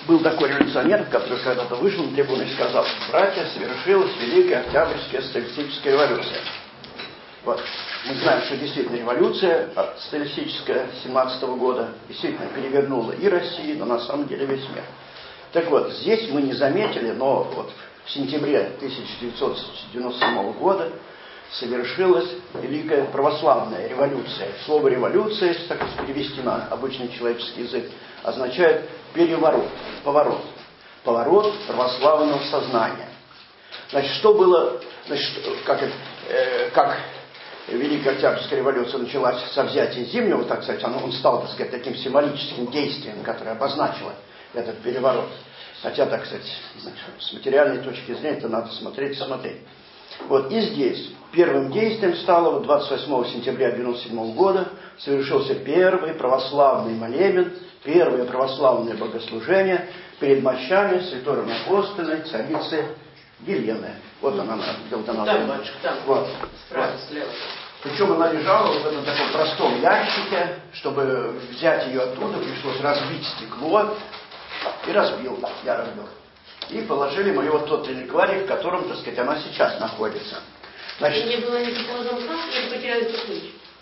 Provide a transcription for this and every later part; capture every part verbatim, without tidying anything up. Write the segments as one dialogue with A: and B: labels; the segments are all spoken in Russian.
A: был такой революционер, который когда-то вышел на трибуну и сказал: братья, совершилась Великая Октябрьская социалистическая революция. Вот. Мы знаем, что действительно революция социалистическая семнадцатого года действительно перевернула и Россию, но на самом деле весь мир. Так вот, здесь мы не заметили, но вот в сентябре тысяча девятьсот девяносто седьмого года совершилась Великая Православная революция. Слово «революция», если так перевести на обычный человеческий язык, означает переворот, поворот. Поворот православного сознания. Значит, что было, значит, как, э, как Великая Октябрьская революция началась со взятия Зимнего, так сказать, он, он стал, так сказать, таким символическим действием, которое обозначило этот переворот. Хотя, так сказать, значит, с материальной точки зрения это надо смотреть и смотреть. Вот и здесь первым действием стало вот двадцать восьмого сентября девяносто седьмого года совершился первый православный молебен, первое православное богослужение перед мощами святой равноапостольной царицы Елены. Вот она, вот она.
B: Там, батюшка, там.
A: Вот.
B: Справа,
A: Вот.
B: слева.
A: Причем она лежала вот в этом таком простом ящике. Чтобы взять ее оттуда, пришлось разбить стекло. И разбил, я разбил. И положили мы ее вот в тот реликварий, в котором, так сказать, она сейчас находится.
B: Значит, не было никакого замка, или потеряли ключ?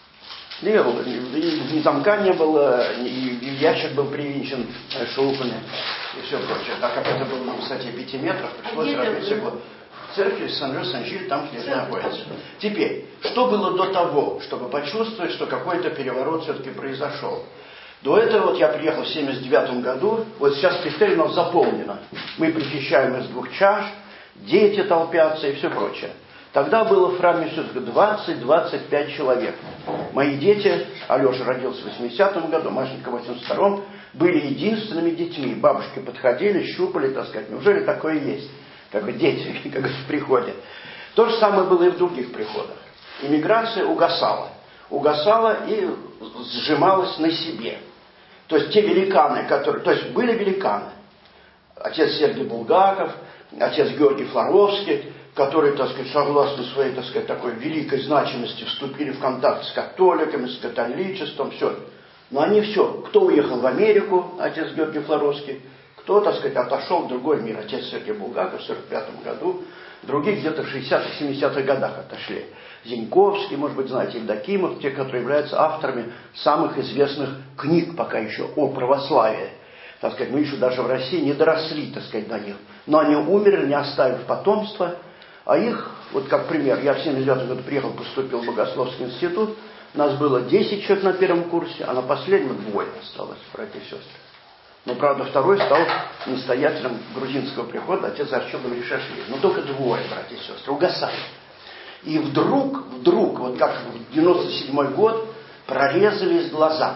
A: Не было, ни, ни замка не было, ни, и ящик был привинчен шурупами и все прочее. Так как это было на высоте пяти метров, пришлось
B: а
A: разбить стекло. В церкви Сан-Жо-Сан-Жиль, там где находится. Теперь, что было до того, чтобы почувствовать, что какой-то переворот все-таки произошел? До этого вот я приехал в семьдесят девятом году, вот сейчас Пестель у нас заполнено. Мы причащаем из двух чаш, дети толпятся и все прочее. Тогда было в храме все-таки двадцать-двадцать пять человек. Мои дети, Алеша родился в восьмидесятом году, Машенька в восемьдесят втором, были единственными детьми. Бабушки подходили, щупали, так сказать, неужели такое есть? Как бы дети, как в приходе. То же самое было и в других приходах. Иммиграция угасала. Угасала и сжималась на себе. То есть те великаны, которые... То есть были великаны. Отец Сергий Булгаков, отец Георгий Флоровский, которые, так сказать, согласно своей, так сказать, такой великой значимости вступили в контакт с католиками, с католичеством, все. Но они все. Кто уехал в Америку, отец Георгий Флоровский, кто, так сказать, отошел в другой мир, отец Сергий Булгаков в сорок пятом году, другие где-то в шестидесятых-семидесятых годах отошли. Зиньковский, может быть, знаете, Евдокимов, те, которые являются авторами самых известных книг пока еще о православии. Так сказать, мы еще даже в России не доросли, так сказать, до них. Но они умерли, не оставив потомства. А их, вот как пример, я в семьдесят девятом году приехал, поступил в Богословский институт. Нас было десять человек на первом курсе, а на последнем двое осталось, братья и сестры. Но, правда, второй стал настоятелем грузинского прихода, отец Арчил Гавришашвили. Но только двое, братья и сестры, угасали. И вдруг, вдруг, вот как в девяносто седьмой год, прорезались глаза.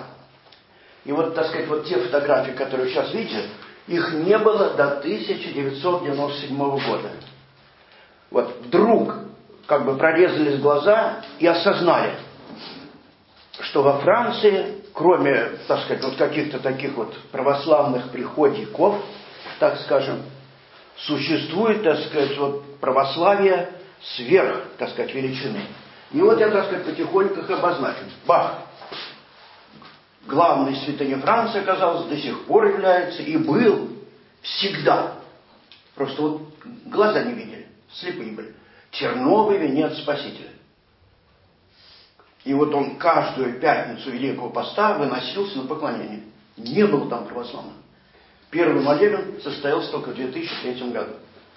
A: И вот, так сказать, вот те фотографии, которые вы сейчас видите, их не было до тысяча девятьсот девяносто седьмого года. Вот вдруг, как бы прорезались глаза и осознали, что во Франции, кроме, так сказать, вот каких-то таких вот православных приходиков, так скажем, существует, так сказать, вот православие сверх, так сказать, величины. И вот я, так сказать, потихоньку их обозначу. Бах! Главной святыней Франции, оказалось, до сих пор является и был всегда. Просто вот глаза не видели, слепые были. Терновый венец Спасителя. И вот он каждую пятницу Великого Поста выносился на поклонение. Не было там православных. Первый молебен состоялся только в две тысячи третьем году.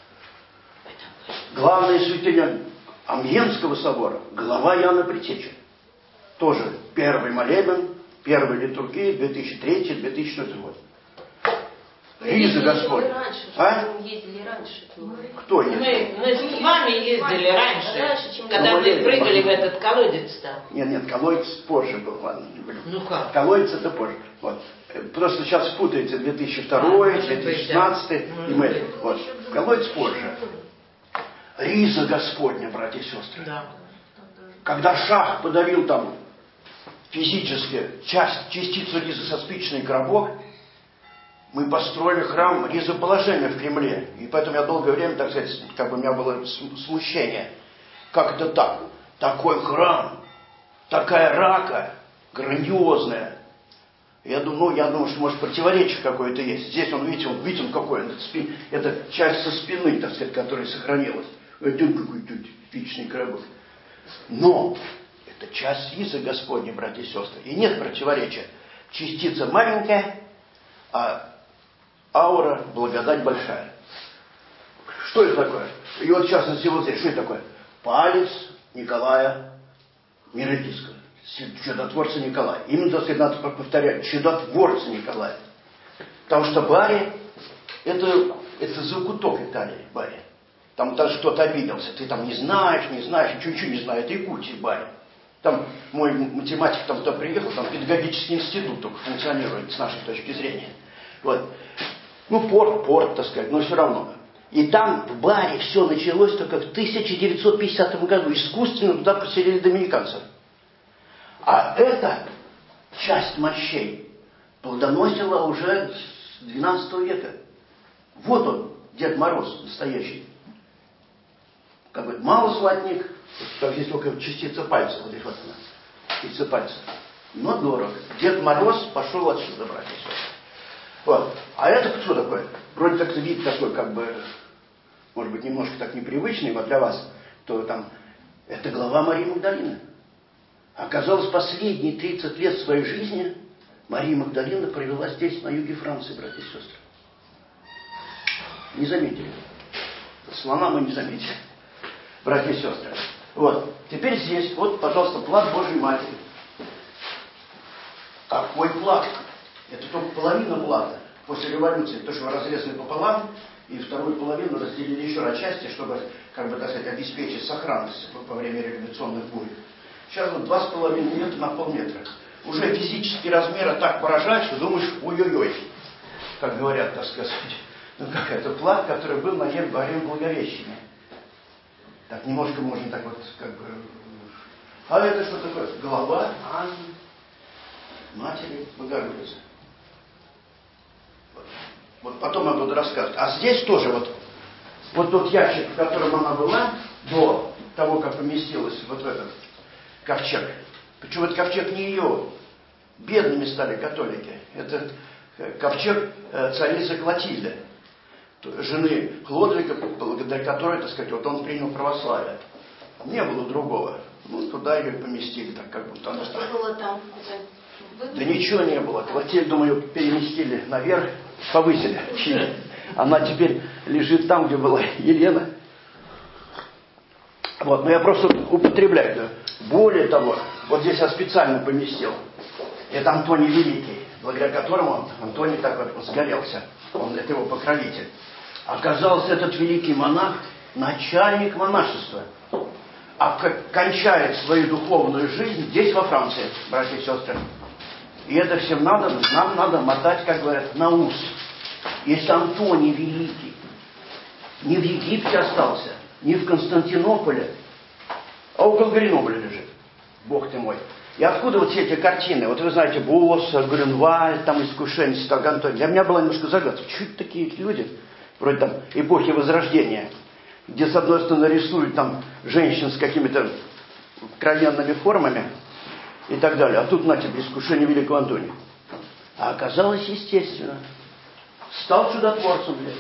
A: Главная святыня Амьенского собора, глава Иоанна Предтечи. Тоже первый молебен, первая литургия, две тысячи третий — две тысячи четвёртый год. Риза Господь. А?
B: Ездили раньше.
A: Кто ездил?
B: Мы, мы с вами ездили раньше, раньше чем когда мы прыгали в этот колодец-то.
A: Нет, нет, колодец позже был, ладно.
B: Ну как?
A: Колодец это позже. Вот. Просто сейчас путаете две тысячи второй, а, две тысячи шестнадцатый, да. И мы. Вот. Колодец позже. Риза Господня, братья и сестры. Да. Когда Шах подарил там физически часть, частицу ризы со спичный коробок, мы построили храм ризоположения в Кремле. И поэтому я долгое время, так сказать, как бы у меня было смущение. Как это так? Такой храм, такая рака, грандиозная. Я думаю, ну, я думаю, что может противоречие какое-то есть. Здесь он, видите, он, видите, он какой, он, спин, это часть со спины, так сказать, которая сохранилась. Это какой-то вечный коробок. Но это часть визы Господней, братья и сестры. И нет противоречия. Частица маленькая, а аура, благодать большая. Что это такое? И вот в частности вот здесь, что это такое? Палец Николая Миротийского, чудотворца Николая. Именно, так сказать, надо повторять, чудотворца Николая. Потому что Бари, это, это закуток Италии, Бари. Там даже кто-то обиделся. Ты там не знаешь, не знаешь, ничего не знаю. Это Якутия, Бари. Там мой математик там туда приехал, там педагогический институт только функционирует с нашей точки зрения. Вот. Ну, порт, порт, так сказать, но все равно. И там в Бари все началось только в тысяча девятьсот пятидесятом году. Искусственно туда поселили доминиканцев. А эта часть мощей плодоносила уже с двенадцатого века. Вот он, Дед Мороз настоящий. Как бы мало золотник, как здесь только частица пальца, вот здесь вот она, частица пальца. Но дорого. Дед Мороз пошел отсюда, братья и сестры. Вот. А это кто такой? Вроде как вид такой, как бы, может быть, немножко так непривычный, вот для вас, то там, это глава Марии Магдалины. Оказалось, последние тридцать лет своей жизни Мария Магдалина провела здесь, на юге Франции, братья и сестры. Не заметили. Слона мы не заметили, братья и сестры. Вот. Теперь здесь, вот, пожалуйста, плат Божьей Матери. Какой плат? Это только половина плата после революции, то, что разрезали пополам, и вторую половину разделили еще на части, чтобы, как бы, так сказать, обеспечить сохранность во время революционных бурь. Сейчас вот два с половиной метра на полметра. Уже физические размеры так поражают, что думаешь, ой-ой-ой, как говорят, так сказать. Ну как это плат, который был на время Благовещения. Так немножко можно так вот, как бы. А это что такое? Голова Анны, Матери Богородицы. Вот. Вот потом я буду рассказывать. А здесь тоже вот, вот тот ящик, в котором она была, до того, как поместилась вот в этот ковчег. Почему этот ковчег не ее? Бедными стали католики. Это ковчег царицы Клотильды, жены Хлодвига, благодаря которой, так сказать, вот он принял православие. Не было другого. Ну, туда ее поместили, так как будто она стала.
B: Что было там?
A: Да ничего не было. Клотильду мы ее переместили наверх, повысили. Она теперь лежит там, где была Елена. Вот, но я просто употребляю. Да. Более того, вот здесь я специально поместил. Это Антоний Великий, благодаря которому Антоний так вот сгорелся. Он, это его покровитель. Оказался этот великий монах начальник монашества. А как кончает свою духовную жизнь здесь, во Франции, братья и сестры. И это всем надо, нам надо мотать, как говорят, на ус. Если Антоний Великий не в Египте остался, не в Константинополе, а около Гренобля лежит. Бог ты мой. И откуда вот все эти картины? Вот вы знаете, Босса, Грюнвальд, там искушение, так Антоний. Для меня была немножко загадка. Чуть такие люди, вроде там эпохи Возрождения, где с одной стороны рисуют там женщин с какими-то кровенными формами и так далее. А тут, на тебе, искушение великого Антония. А оказалось, естественно, стал чудотворцем здесь.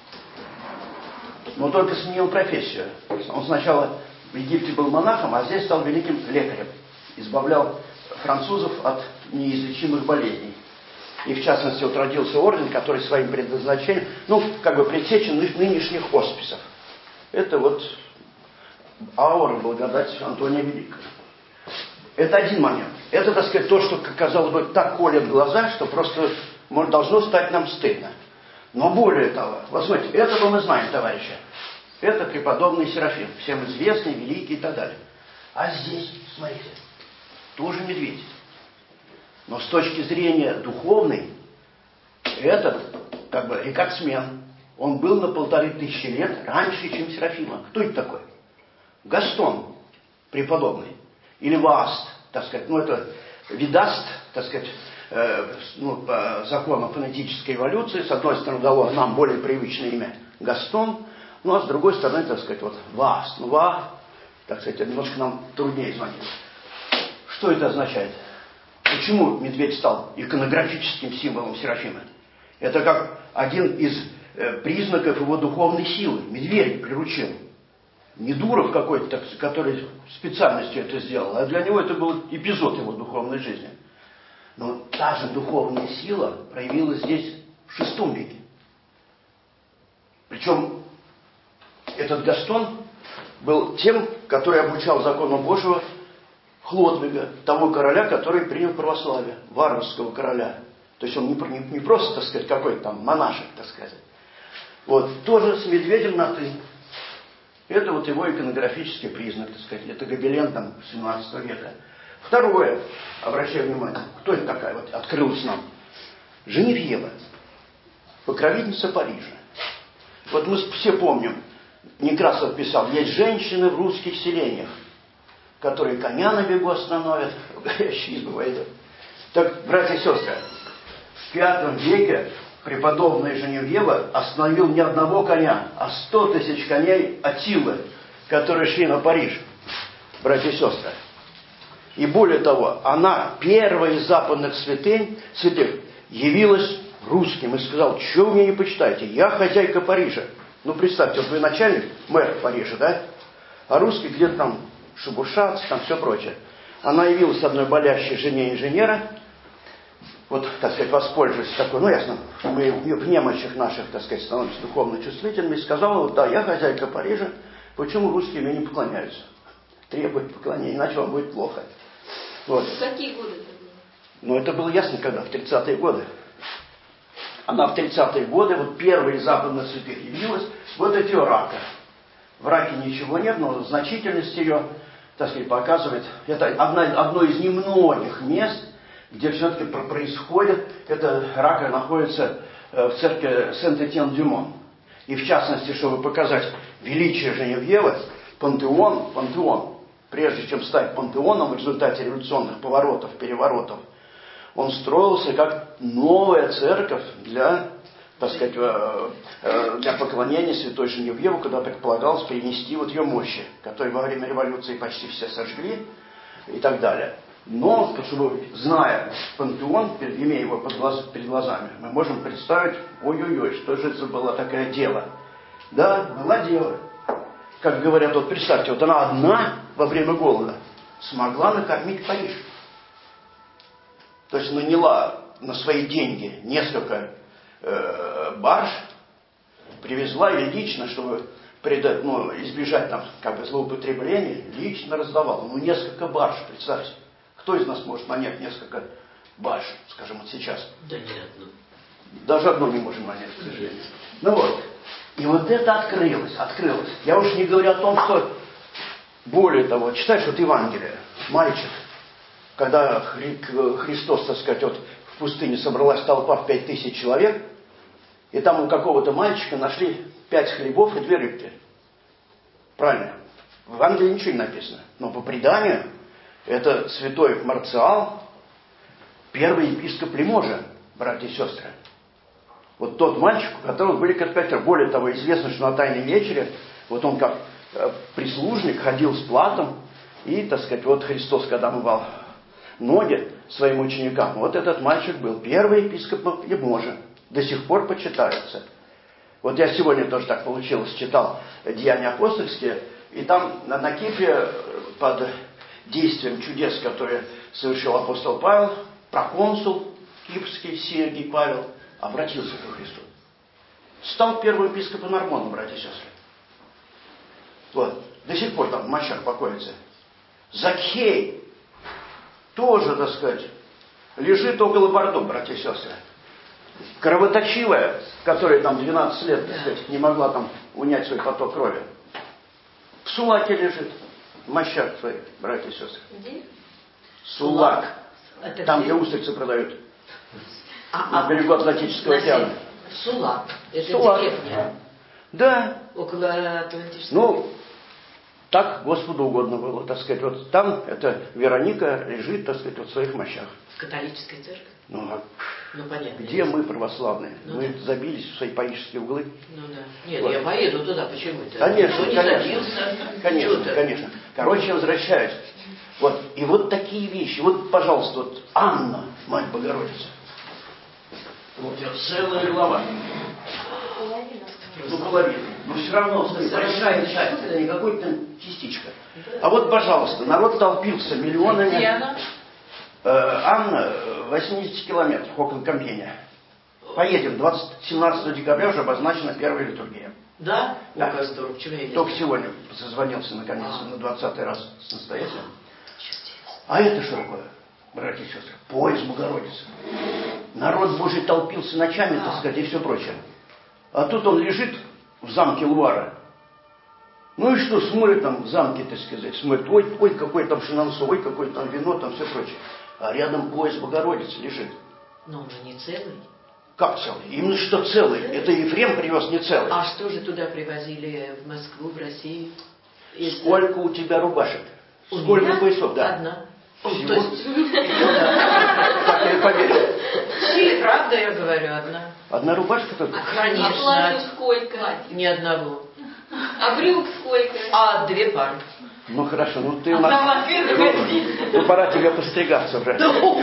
A: Но только сменил профессию. Он сначала в Египте был монахом, а здесь стал великим лекарем. Избавлял французов от неизлечимых болезней. И в частности, вот родился орден, который своим предназначением, ну, как бы предтеча нынешних хосписов. Это вот аура благодати Антония Великого. Это один момент. Это, так сказать, то, что, казалось бы, так колет глаза, что просто может, должно стать нам стыдно. Но более того, вот смотрите, этого мы знаем, товарищи. Это преподобный Серафим, всем известный, великий и так далее. А здесь, смотрите, тоже медведь. Но с точки зрения духовной, это как бы рекордсмен. Он был на полторы тысячи лет раньше, чем Серафима. Кто это такой? Гастон, преподобный. Или Вааст, так сказать. Ну, это Видаст, так сказать, э, ну, по закону фонетической эволюции. С одной стороны, дало нам более привычное имя Гастон. Ну, а с другой стороны, так сказать, вот Вааст. Ну, Ва, так сказать, немножко нам труднее звонить. Что это означает? Почему медведь стал иконографическим символом Серафима? Это как один из э, признаков его духовной силы. Медведь приручил. Не Дуров какой-то, который специальностью это сделал, а для него это был эпизод его духовной жизни. Но та же духовная сила проявилась здесь в шестом веке. Причем этот Гастон был тем, который обучал закону Божьего Хлодвига, того короля, который принял православие, варварского короля. То есть он не, не, не просто, так сказать, какой-то там монашек, так сказать. Вот, тоже с медведем на «ты». Это вот его иконографический признак, так сказать. Это гобелен там семнадцатого века. Второе, обращаю внимание, кто это такая, вот открылась нам? Женевьева, покровительница Парижа. Вот мы все помним, Некрасов писал, есть женщины в русских селениях, которые коня на бегу остановят, в горящую избу войдут. Так, братья и сестры, в пятом веке преподобная Женевьева остановил не одного коня, а сто тысяч коней Аттилы, которые шли на Париж, братья и сестры. И более того, она, первая из западных святынь, святых, явилась русским и сказала, что вы меня не почитаете, я хозяйка Парижа. Ну, представьте, вот вы начальник, мэр Парижа, да? А русский где-то там шебуршатся, там все прочее. Она явилась одной болящей жене инженера, вот, так сказать, воспользуясь такой, ну, ясно, мы в немощах наших, так сказать, становимся духовно чувствительными, и сказала, вот, да, я хозяйка Парижа, почему русские мне не поклоняются? Требуют поклонения, иначе вам будет плохо. Вот.
B: Какие годы это было?
A: Ну, это было ясно, когда, в тридцатые годы. Она в тридцатые годы, вот первая из западных святых явилась, вот эти рака. В раке ничего нет, но значительность ее, так сказать, показывает, это одна, одно из немногих мест, где все-таки происходит, это рака находится в церкви Сент-Этьен-Дюмон. И в частности, чтобы показать величие Женевьевы, пантеон, пантеон, прежде чем стать пантеоном в результате революционных поворотов, переворотов, он строился как новая церковь для, так сказать, для поклонения святой Женевьевы, куда предполагалось перенести вот ее мощи, которые во время революции почти все сожгли и так далее. Но, чтобы, зная пантеон, имея его под глаз, перед глазами, мы можем представить, ой-ой-ой, что же это была такая дева. Да, была дева. Как говорят, вот представьте, вот она одна во время голода смогла накормить Париж. То есть наняла на свои деньги несколько э, барж, привезла и лично, чтобы пред, ну, избежать там, как бы, злоупотребления, лично раздавала. Ну, несколько барж, представьте. Кто из нас может нанять несколько барж, скажем, вот сейчас?
B: Да не одну.
A: Даже одну не можем нанять, к сожалению. Ну вот. И вот это открылось, открылось. Я уж не говорю о том, что, более того, читаешь вот Евангелие, мальчик, когда Хри- Христос, так сказать, вот в пустыне собралась толпа в пять тысяч человек, и там у какого-то мальчика нашли пять хлебов и две рыбки. Правильно? В Евангелии ничего не написано. Но по преданию, это святой Марциал, первый епископ Лиможа, братья и сестры. Вот тот мальчик, у которого были конспекторы. Более того, известно, что на Тайной вечере, вот он как э, прислужник ходил с платом, и, так сказать, вот Христос, когда мывал ноги своим ученикам, вот этот мальчик был первый епископ Лиможа, до сих пор почитается. Вот я сегодня тоже так получилось, читал Деяния апостольские, и там на, на Кипре под действием чудес, которые совершил апостол Павел, проконсул кипрский Сергий Павел обратился к Христу. Стал первым епископом Нормона, братья и сестры. Вот. До сих пор там в мощах покоится. Закхей тоже, так сказать, лежит около Бордо, братья и сестры. Кровоточивая, которая там двенадцать лет, так сказать, не могла там унять свой поток крови. В Сулаке лежит. В мощах своих, братья и сестры.
B: Где?
A: Сулак.
B: Это
A: там,
B: где?
A: где устрицы продают.
B: А,
A: на берегу Атлантического океана.
B: Сулак. Это
A: Сулак.
B: деревня.
A: Да.
B: Около Атлантического.
A: Ну, так Господу угодно было, так сказать. Вот там эта Вероника лежит, так сказать, вот в своих мощах.
B: В католической церкви?
A: Ну, а
B: ну понятно.
A: где мы, православные?
B: Ну,
A: мы
B: да.
A: забились в свои парижские углы.
B: Ну да. Нет,
A: вот.
B: я поеду туда, почему-то?
A: Конечно,
B: не
A: конечно.
B: забился.
A: Конечно, конечно. Короче, возвращаюсь. Вот. И вот такие вещи. Вот, пожалуйста, вот Анна, Мать Богородица. Вот ее целая глава. Ну, половина. Но все равно, большая часть, это не какой-то частичка. А вот, пожалуйста, народ толпился миллионами.
B: Где она?
A: Э, Анна, восемьдесят километров, около Кампения. Поедем. семнадцатого декабря уже обозначена первая литургия.
B: Да?
A: Да.
B: О, как здорово. Почему я не
A: Только
B: знаю?
A: сегодня созвонился наконец
B: А.
A: на двадцатый раз с настоятелем. А это что такое, братья и сестры? Поезд Богородицы. Народ Божий толпился ночами, так сказать, и все прочее. А тут он лежит в замке Луара. Ну и что, смотрит там в замке, так сказать, смотрит, ой, ой, какое там шинансо, ой, какое там вино, там все прочее. А рядом поезд Богородицы лежит.
B: Но он же не целый.
A: Как целый? Именно что целый. Это Ефрем привез не целый.
B: А что же туда привозили в Москву, в Россию? Если...
A: Сколько у тебя рубашек?
B: У
A: Сколько
B: меня?
A: поясов? Да.
B: Одна.
A: Всего?
B: То есть...
A: Так я и поверил.
B: Или правда, я говорю, одна.
A: Одна рубашка только?
B: Конечно.
C: А платьев сколько?
B: Ни одного.
C: А брюк сколько?
B: А две пары.
A: Ну хорошо, ну ты
C: А
A: у нас...
C: в Москве заходи.
A: Ну пора тебе постригаться уже.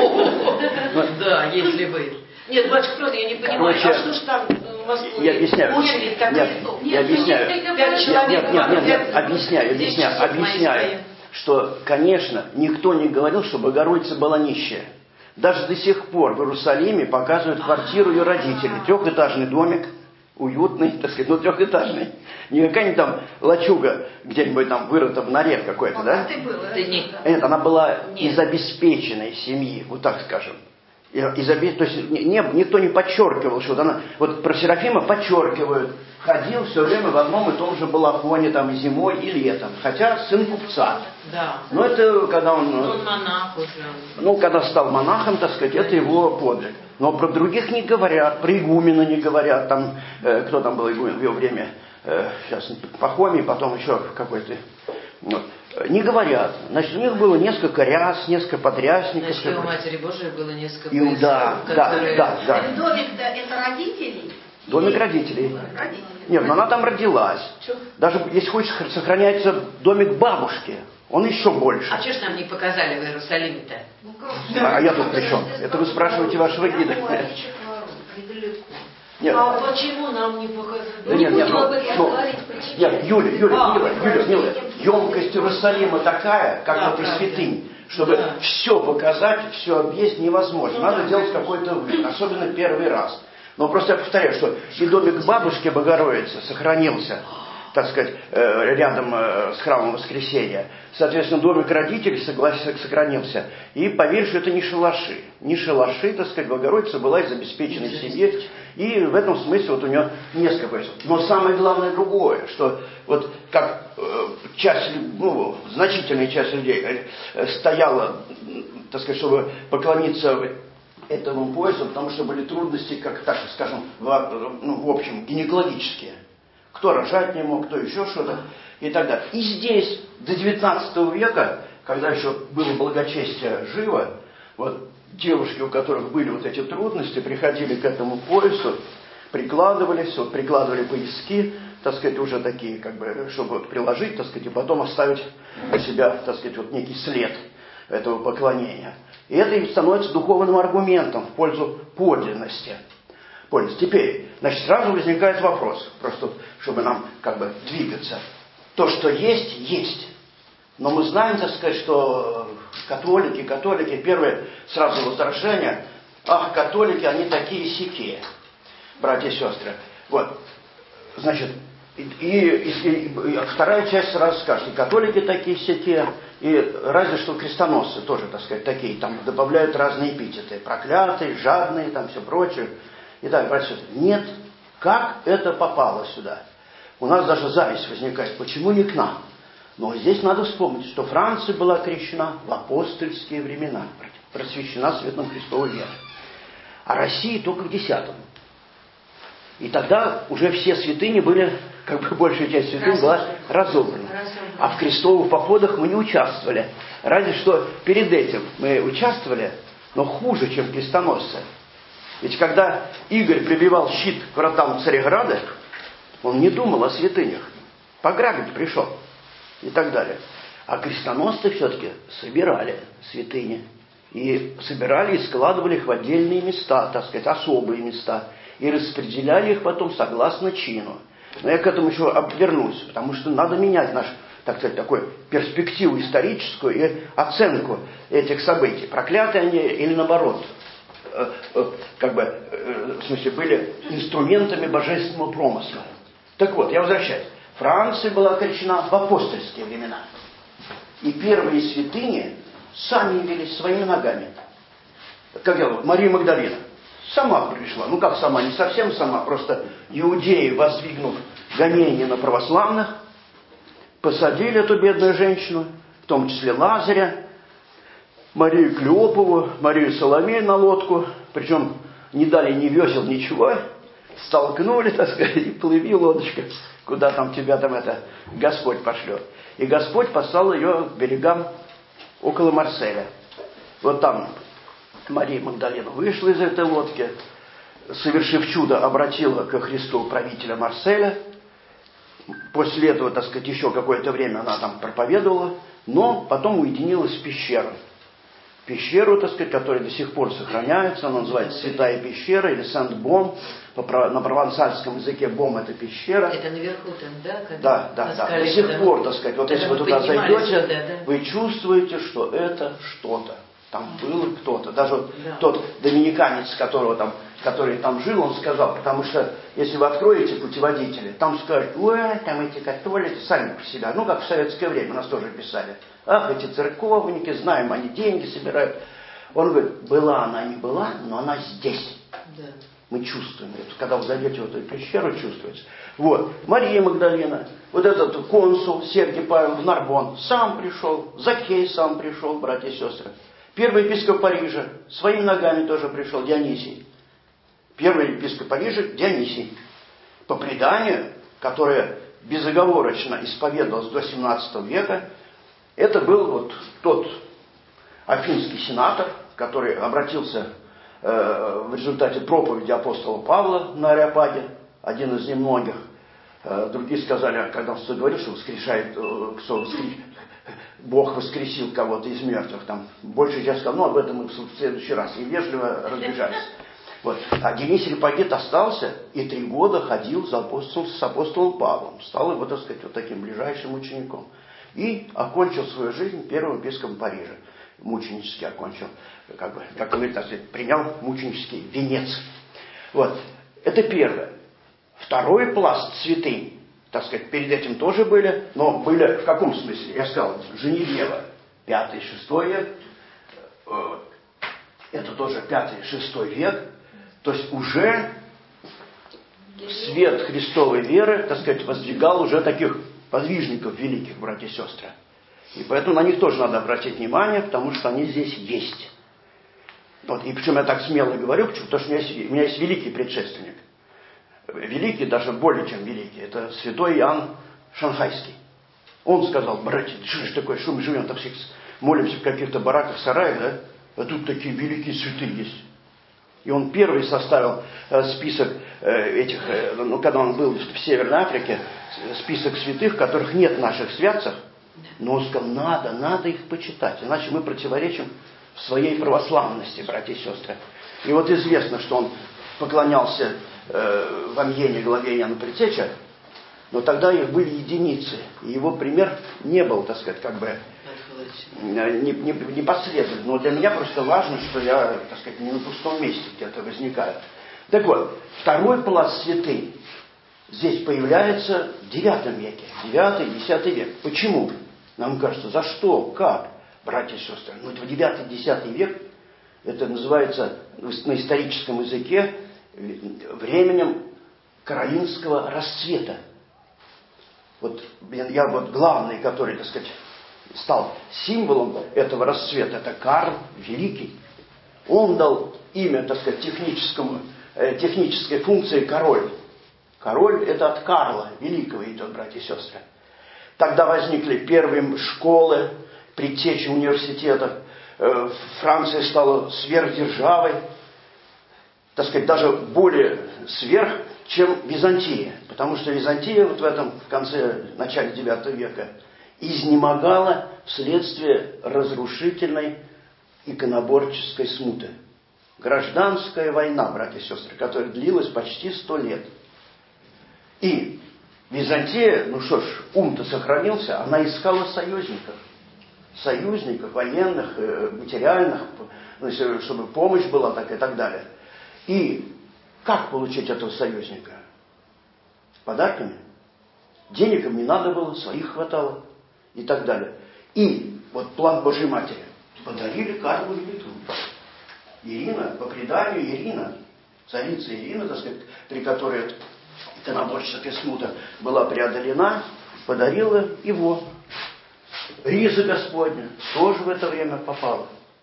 B: Да, если вы. Нет, батюшка, правда, я не понимаю.
A: Короче,
B: а что ж там в Москве?
A: Я объясняю.
B: Очередь такая.
A: Нет, я объясняю.
B: Пять человек.
A: Нет, нет, нет, нет,
B: пять-
A: объясняю,
B: десять
A: объясняю,
B: часов мои
A: объясняю,
B: стоят.
A: что, конечно, никто не говорил, что Богородица была нищая. Даже до сих пор в Иерусалиме показывают квартиру ее родителей. Трехэтажный домик, уютный, так сказать, ну трехэтажный. Не какая-нибудь там лачуга где-нибудь там вырыта в норе какой-то, да?
B: Ты не...
A: Нет, она была
B: Нет.
A: из обеспеченной семьи, вот так скажем. Из обе... То есть не, никто не подчеркивал, что вот она... Вот про Серафима подчеркивают. Ходил все время в одном и том же балахоне, там, и зимой, и летом. Хотя сын купца.
B: Да.
A: Но это когда он...
B: Он монах уже.
A: Ну, когда стал монахом, так сказать, это его подвиг. Но про других не говорят, про игумена не говорят. Там, э, кто там был игумен в его время? Э, сейчас Пахомий, потом еще какой-то... Вот. Не говорят. Значит, у них было несколько ряс, несколько подрясников.
B: Значит, у Матери Божией было несколько
A: И,
B: поясов,
A: да,
B: которые...
A: да, да, да.
C: Домик-то это родителей?
A: Домик родителей.
C: Родителей.
A: Нет, но она там родилась.
B: Чё?
A: Даже, если хочешь, сохраняется домик бабушки. Он еще больше.
B: А что ж нам не показали в Иерусалиме-то?
C: Ну как?
A: А я тут при чем? Это вы спрашиваете вашего гида. Нет.
B: А почему нам не показали?
A: Да нет, нет, ну, ну,
C: говорить,
A: нет, Юля, Юля,
B: А,
A: Юля, Юля, Юля, емкость Иерусалима такая, как
B: Да,
A: вот и
B: правда.
A: святынь, чтобы
B: Да.
A: все показать, все объесть невозможно.
B: Ну,
A: Надо
B: да,
A: делать
B: конечно.
A: какой-то вывод, особенно первый раз. Но просто я повторяю, что и домик бабушки Богородицы сохранился, так сказать, э, рядом э, с храмом Воскресения. Соответственно, домик родителей согласен, сохранился. И поверь, что это не шалаши. Не шалаши, так сказать, Богородица была из обеспеченной семьи. И в этом смысле вот у нее несколько поясов. Но самое главное другое, что вот как э, часть, ну, значительная часть людей э, стояла, так сказать, чтобы поклониться этому поясу, потому что были трудности, как так скажем, в, ну, в общем, гинекологические. Кто рожать не мог, кто еще что-то и так далее. И здесь до девятнадцатого века, когда еще было благочестие живо, вот девушки, у которых были вот эти трудности, приходили к этому поясу, прикладывались, вот прикладывали пояски, так сказать, уже такие, как бы, чтобы вот приложить, так сказать, и потом оставить у себя, так сказать, вот некий след этого поклонения. И это и становится духовным аргументом в пользу подлинности. Подлинность. Теперь, значит, сразу возникает вопрос, просто чтобы нам как бы двигаться. То, что есть, есть. Но мы знаем, так сказать, что католики, католики, первое сразу возражение, ах, католики, они такие сякие, братья и сестры. Вот, значит, и, и, и, и вторая часть сразу скажет, и католики такие сякие, и разве что крестоносцы тоже, так сказать, такие, там добавляют разные эпитеты, проклятые, жадные, там все прочее. Итак, братья и сестры, нет, как это попало сюда? У нас даже зависть возникает, почему не к нам? Но здесь надо вспомнить, что Франция была крещена в апостольские времена, просвещена светом Христовой веры. А Россия только в десятом. И тогда уже все святыни были, как бы большая часть святынь была разобрана. А в крестовых походах мы не участвовали. Разве что перед этим мы участвовали, но хуже, чем крестоносцы. Ведь когда Игорь прибивал щит к вратам Цареграда, он не думал о святынях. Пограбить пришел. И так далее. А крестоносцы все-таки собирали святыни. И собирали и складывали их в отдельные места, так сказать, особые места. И распределяли их потом согласно чину. Но я к этому еще обвернусь, потому что надо менять наш, так сказать, такую перспективу историческую и оценку этих событий. Проклятые они или наоборот, э, э, как бы, э, в смысле, были инструментами божественного промысла. Так вот, я возвращаюсь. Франция была крещена в апостольские времена. И первые святыни сами явились своими ногами. Как я говорю, Мария Магдалина сама пришла. Ну как сама, не совсем сама, просто иудеи, воздвигнув гонения на православных, посадили эту бедную женщину, в том числе Лазаря, Марию Клеопову, Марию Соломею на лодку, причем не дали ни весел, ничего, столкнули, так сказать, и плыви, лодочка, куда там тебя там это Господь пошлет. И Господь послал ее к берегам около Марселя. Вот там Мария Магдалина вышла из этой лодки, совершив чудо, обратила ко Христу правителя Марселя. После этого, так сказать, еще какое-то время она там проповедовала, но потом уединилась в пещеру. Пещеру, так сказать, которая до сих пор сохраняется, она называется Святая пещера или Сент-Бом. На провансальском языке Бом — это пещера.
B: Это наверху там, да?
A: Да, да, да. До сих да, пор, так сказать, вот если вы туда зайдете, сюда, да? Вы чувствуете, что это что-то. Там был кто-то. Даже вот да. Тот доминиканец, которого там, который там жил, он сказал, потому что если вы откроете путеводители, там скажут, ой, там эти католики, сами по себе. Ну, как в советское время, нас тоже писали. Ах, эти церковники, знаем, они деньги собирают. Он говорит, была она, не была, но она здесь. Да. Мы чувствуем это. Когда вы зайдете в эту пещеру, чувствуется. Вот. Мария Магдалина, вот этот консул Сергий Павел в Нарбон сам пришел, Закхей сам пришел, братья и сестры. Первый епископ Парижа своими ногами тоже пришел, Дионисий. Первый епископ Парижа Дионисий. По преданию, которое безоговорочно исповедовалось до семнадцатого века, это был вот тот афинский сенатор, который обратился э, в результате проповеди апостола Павла на Ареопаге, один из немногих. Э, другие сказали, когда он говорил, что воскрешает, э, что воскрес... Бог воскресил кого-то из мертвых. Там больше часть сказал, ну об этом мы в следующий раз. И вежливо разбежались. Вот. А Дионисий Ареопагит остался и три года ходил за апостолом, с апостолом Павлом. Стал его, так сказать, вот таким ближайшим учеником. И окончил свою жизнь первым епископом Парижа. Мученически окончил. Как бы, как говорит, так сказать, принял мученический венец. Вот. Это первое. Второй пласт святынь. Так сказать, перед этим тоже были, но были в каком смысле? Я сказал, Женевьева, пятый, шестой век, это тоже пятый, шестой век, то есть уже свет Христовой веры, так сказать, воздвигал уже таких подвижников великих, братья и сестры. И поэтому на них тоже надо обратить внимание, потому что они здесь есть. Вот. И причем я так смело говорю, потому что у меня есть, у меня есть великий предшественник. Великий, даже более чем великий, это святой Иоанн Шанхайский. Он сказал, братья, что же такое, что мы живем там всех, молимся в каких-то бараках, сараях, да? А тут такие великие святые есть. И он первый составил э, список э, этих, э, ну, когда он был в Северной Африке, список святых, которых нет в наших святцах. Но он сказал, надо, надо их почитать, иначе мы противоречим в своей православности, братья и сестры. И вот известно, что он поклонялся э, в Амьене главе Иоанна Предтеча, но тогда их были единицы. И его пример не был, так сказать, как бы не, не, не последовательный. Но для меня просто важно, что я, так сказать, не на пустом месте где-то возникаю. Так вот, второй пласт святынь здесь появляется в девятом веке. девятый, десятый век. Почему? Нам кажется, за что, как, братья и сестры? Ну, это девятый, десятый век, это называется на историческом языке временем каролингского расцвета. Вот я вот главный, который, так сказать, стал символом этого расцвета, это Карл Великий. Он дал имя, так сказать, техническому, э, технической функции король. Король это от Карла Великого идет, братья и сестры. Тогда возникли первые школы, предтечи университетов. Э, Франция стала сверхдержавой, так сказать, даже более сверх, чем Византия. Потому что Византия вот в этом, в конце, начале девятого века изнемогала вследствие разрушительной иконоборческой смуты. Гражданская война, братья и сестры, которая длилась почти сто лет. И Византия, ну что ж, ум-то сохранился, она искала союзников. Союзников, военных, материальных, чтобы помощь была так и так далее. И как получить этого союзника? Подарками? Денег им не надо было, своих хватало и так далее. И вот план Божьей Матери. Подарили Карлу Великому. Ирина, по преданию Ирина, царица Ирина, так сказать, при которой иконоборческая смута была преодолена, подарила его. Риза Господня тоже в это время попала.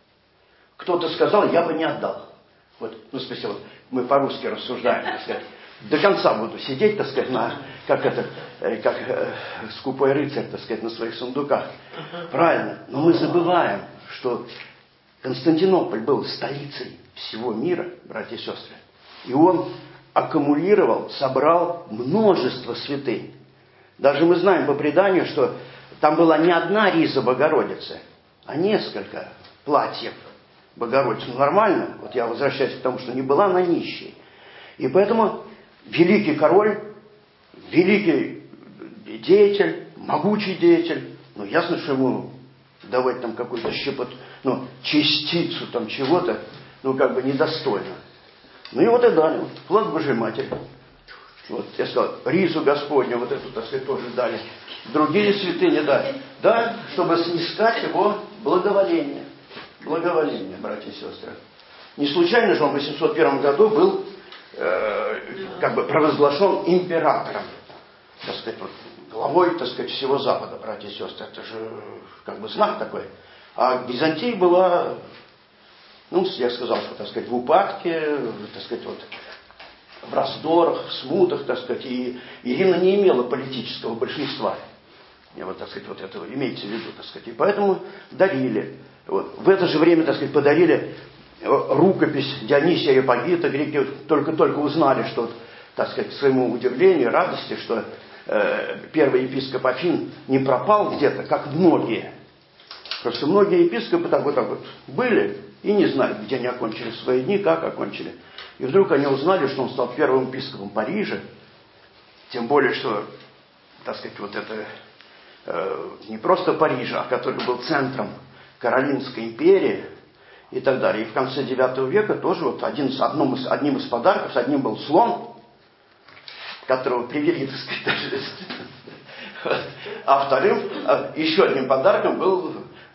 A: Кто-то сказал, я бы не отдал. Вот, ну, спасибо, вот мы по-русски рассуждаем, так сказать. До конца буду сидеть, так сказать, на, как это, как э, скупой рыцарь, так сказать, на своих сундуках. Правильно, но мы забываем, что Константинополь был столицей всего мира, братья и сестры. И он аккумулировал, собрал множество святынь. Даже мы знаем по преданию, что там была не одна риза Богородицы, а несколько платьев Богородицы. Ну, нормально, вот я возвращаюсь к тому, что не была она нищей. И поэтому великий король, великий деятель, могучий деятель, ну, ясно, что ему давать там какой-то щепот, ну, частицу там чего-то, ну, как бы недостойно. Ну, и вот и дали, вот, флаг Божьей Матери. Вот, я сказал, ризу Господню, вот эту, так сказать, тоже дали. Другие святыни дали. Да, чтобы снискать его благоволение. Благоволение, братья и сестры. Не случайно же он в восемьсот первом году был э, как бы провозглашен императором. Так сказать, вот, главой, так сказать, всего Запада, братья и сестры. Это же как бы знак такой. А Византия была, ну, я сказал, что, так сказать, в упадке, так сказать, вот, в раздорах, в смутах, так сказать, и Ирина не имела политического большинства. И вот, так сказать, вот это имейте в виду, так сказать. И поэтому дарили. Вот. В это же время, так сказать, подарили рукопись Дионисия Ареопагита. Греки только-только узнали, что, так сказать, к своему удивлению, радости, что э, первый епископ Афин не пропал где-то, как многие. Просто многие епископы так вот так вот были и не знали, где они окончили свои дни, как окончили. И вдруг они узнали, что он стал первым епископом Парижа. Тем более, что, так сказать, вот это э, не просто Парижа, а который был центром Каролинской империи и так далее. И в конце девятого века тоже вот один, одним, из, одним из подарков, с одним был слон, которого привели, так сказать, даже, а вторым, еще одним подарком был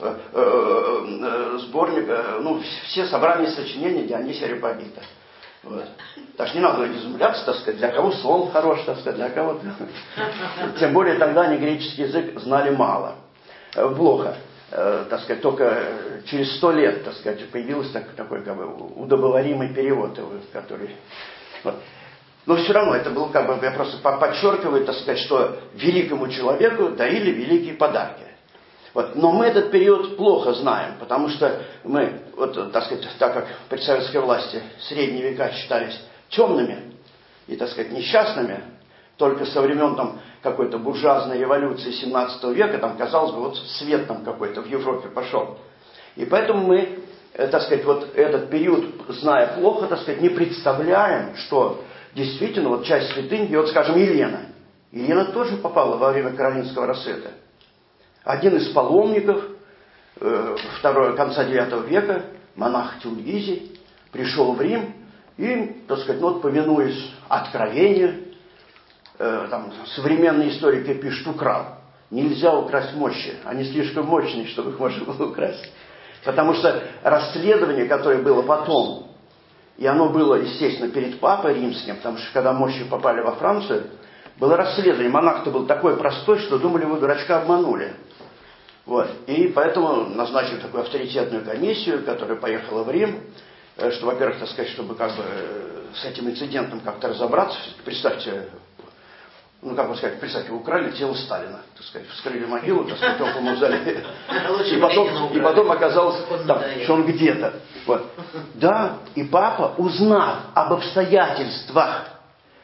A: сборник, ну, все собрания сочинений Дионисия Ареопагита. Вот. Так что не надо изумляться, так сказать, для кого слон хорош, так сказать, для кого-то. Тем более тогда они греческий язык знали мало. Плохо. Так сказать, только через сто лет, так сказать, появился так, такой как бы удобоваримый перевод, который... Вот. Но все равно это было как бы, я просто подчеркиваю, так сказать, что великому человеку дарили великие подарки. Вот. Но мы этот период плохо знаем, потому что мы, вот, так сказать, так как при советской власти средние века считались темными и, так сказать, несчастными, только со времен там какой-то буржуазной революции семнадцатого века, там, казалось бы, вот свет там какой-то в Европе пошел. И поэтому мы, так сказать, вот этот период, зная плохо, так сказать, не представляем, что действительно вот часть святынь, и вот, скажем, Елена. Елена тоже попала во время Каролинского рассвета. Один из паломников э, второго, конца девятого века, монах Тильгизий, пришел в Рим и, так сказать, ну, вот, повинуясь откровению, э, там, современные историки пишут, украл. Нельзя украсть мощи, они слишком мощные, чтобы их можно было украсть. Потому что расследование, которое было потом, и оно было, естественно, перед папой римским, потому что когда мощи попали во Францию, было расследование. Монах-то был такой простой, что думали, его дурачка обманули. Вот. И поэтому назначили такую авторитетную комиссию, которая поехала в Рим, что, во-первых, так сказать, чтобы как бы с этим инцидентом как-то разобраться. Представьте, ну, как бы сказать, представьте, украли тело Сталина, так сказать, вскрыли могилу, так сказать, около мавзолея. И потом, и потом оказалось, там, что он где-то. Вот. Да, и папа, узнав об обстоятельствах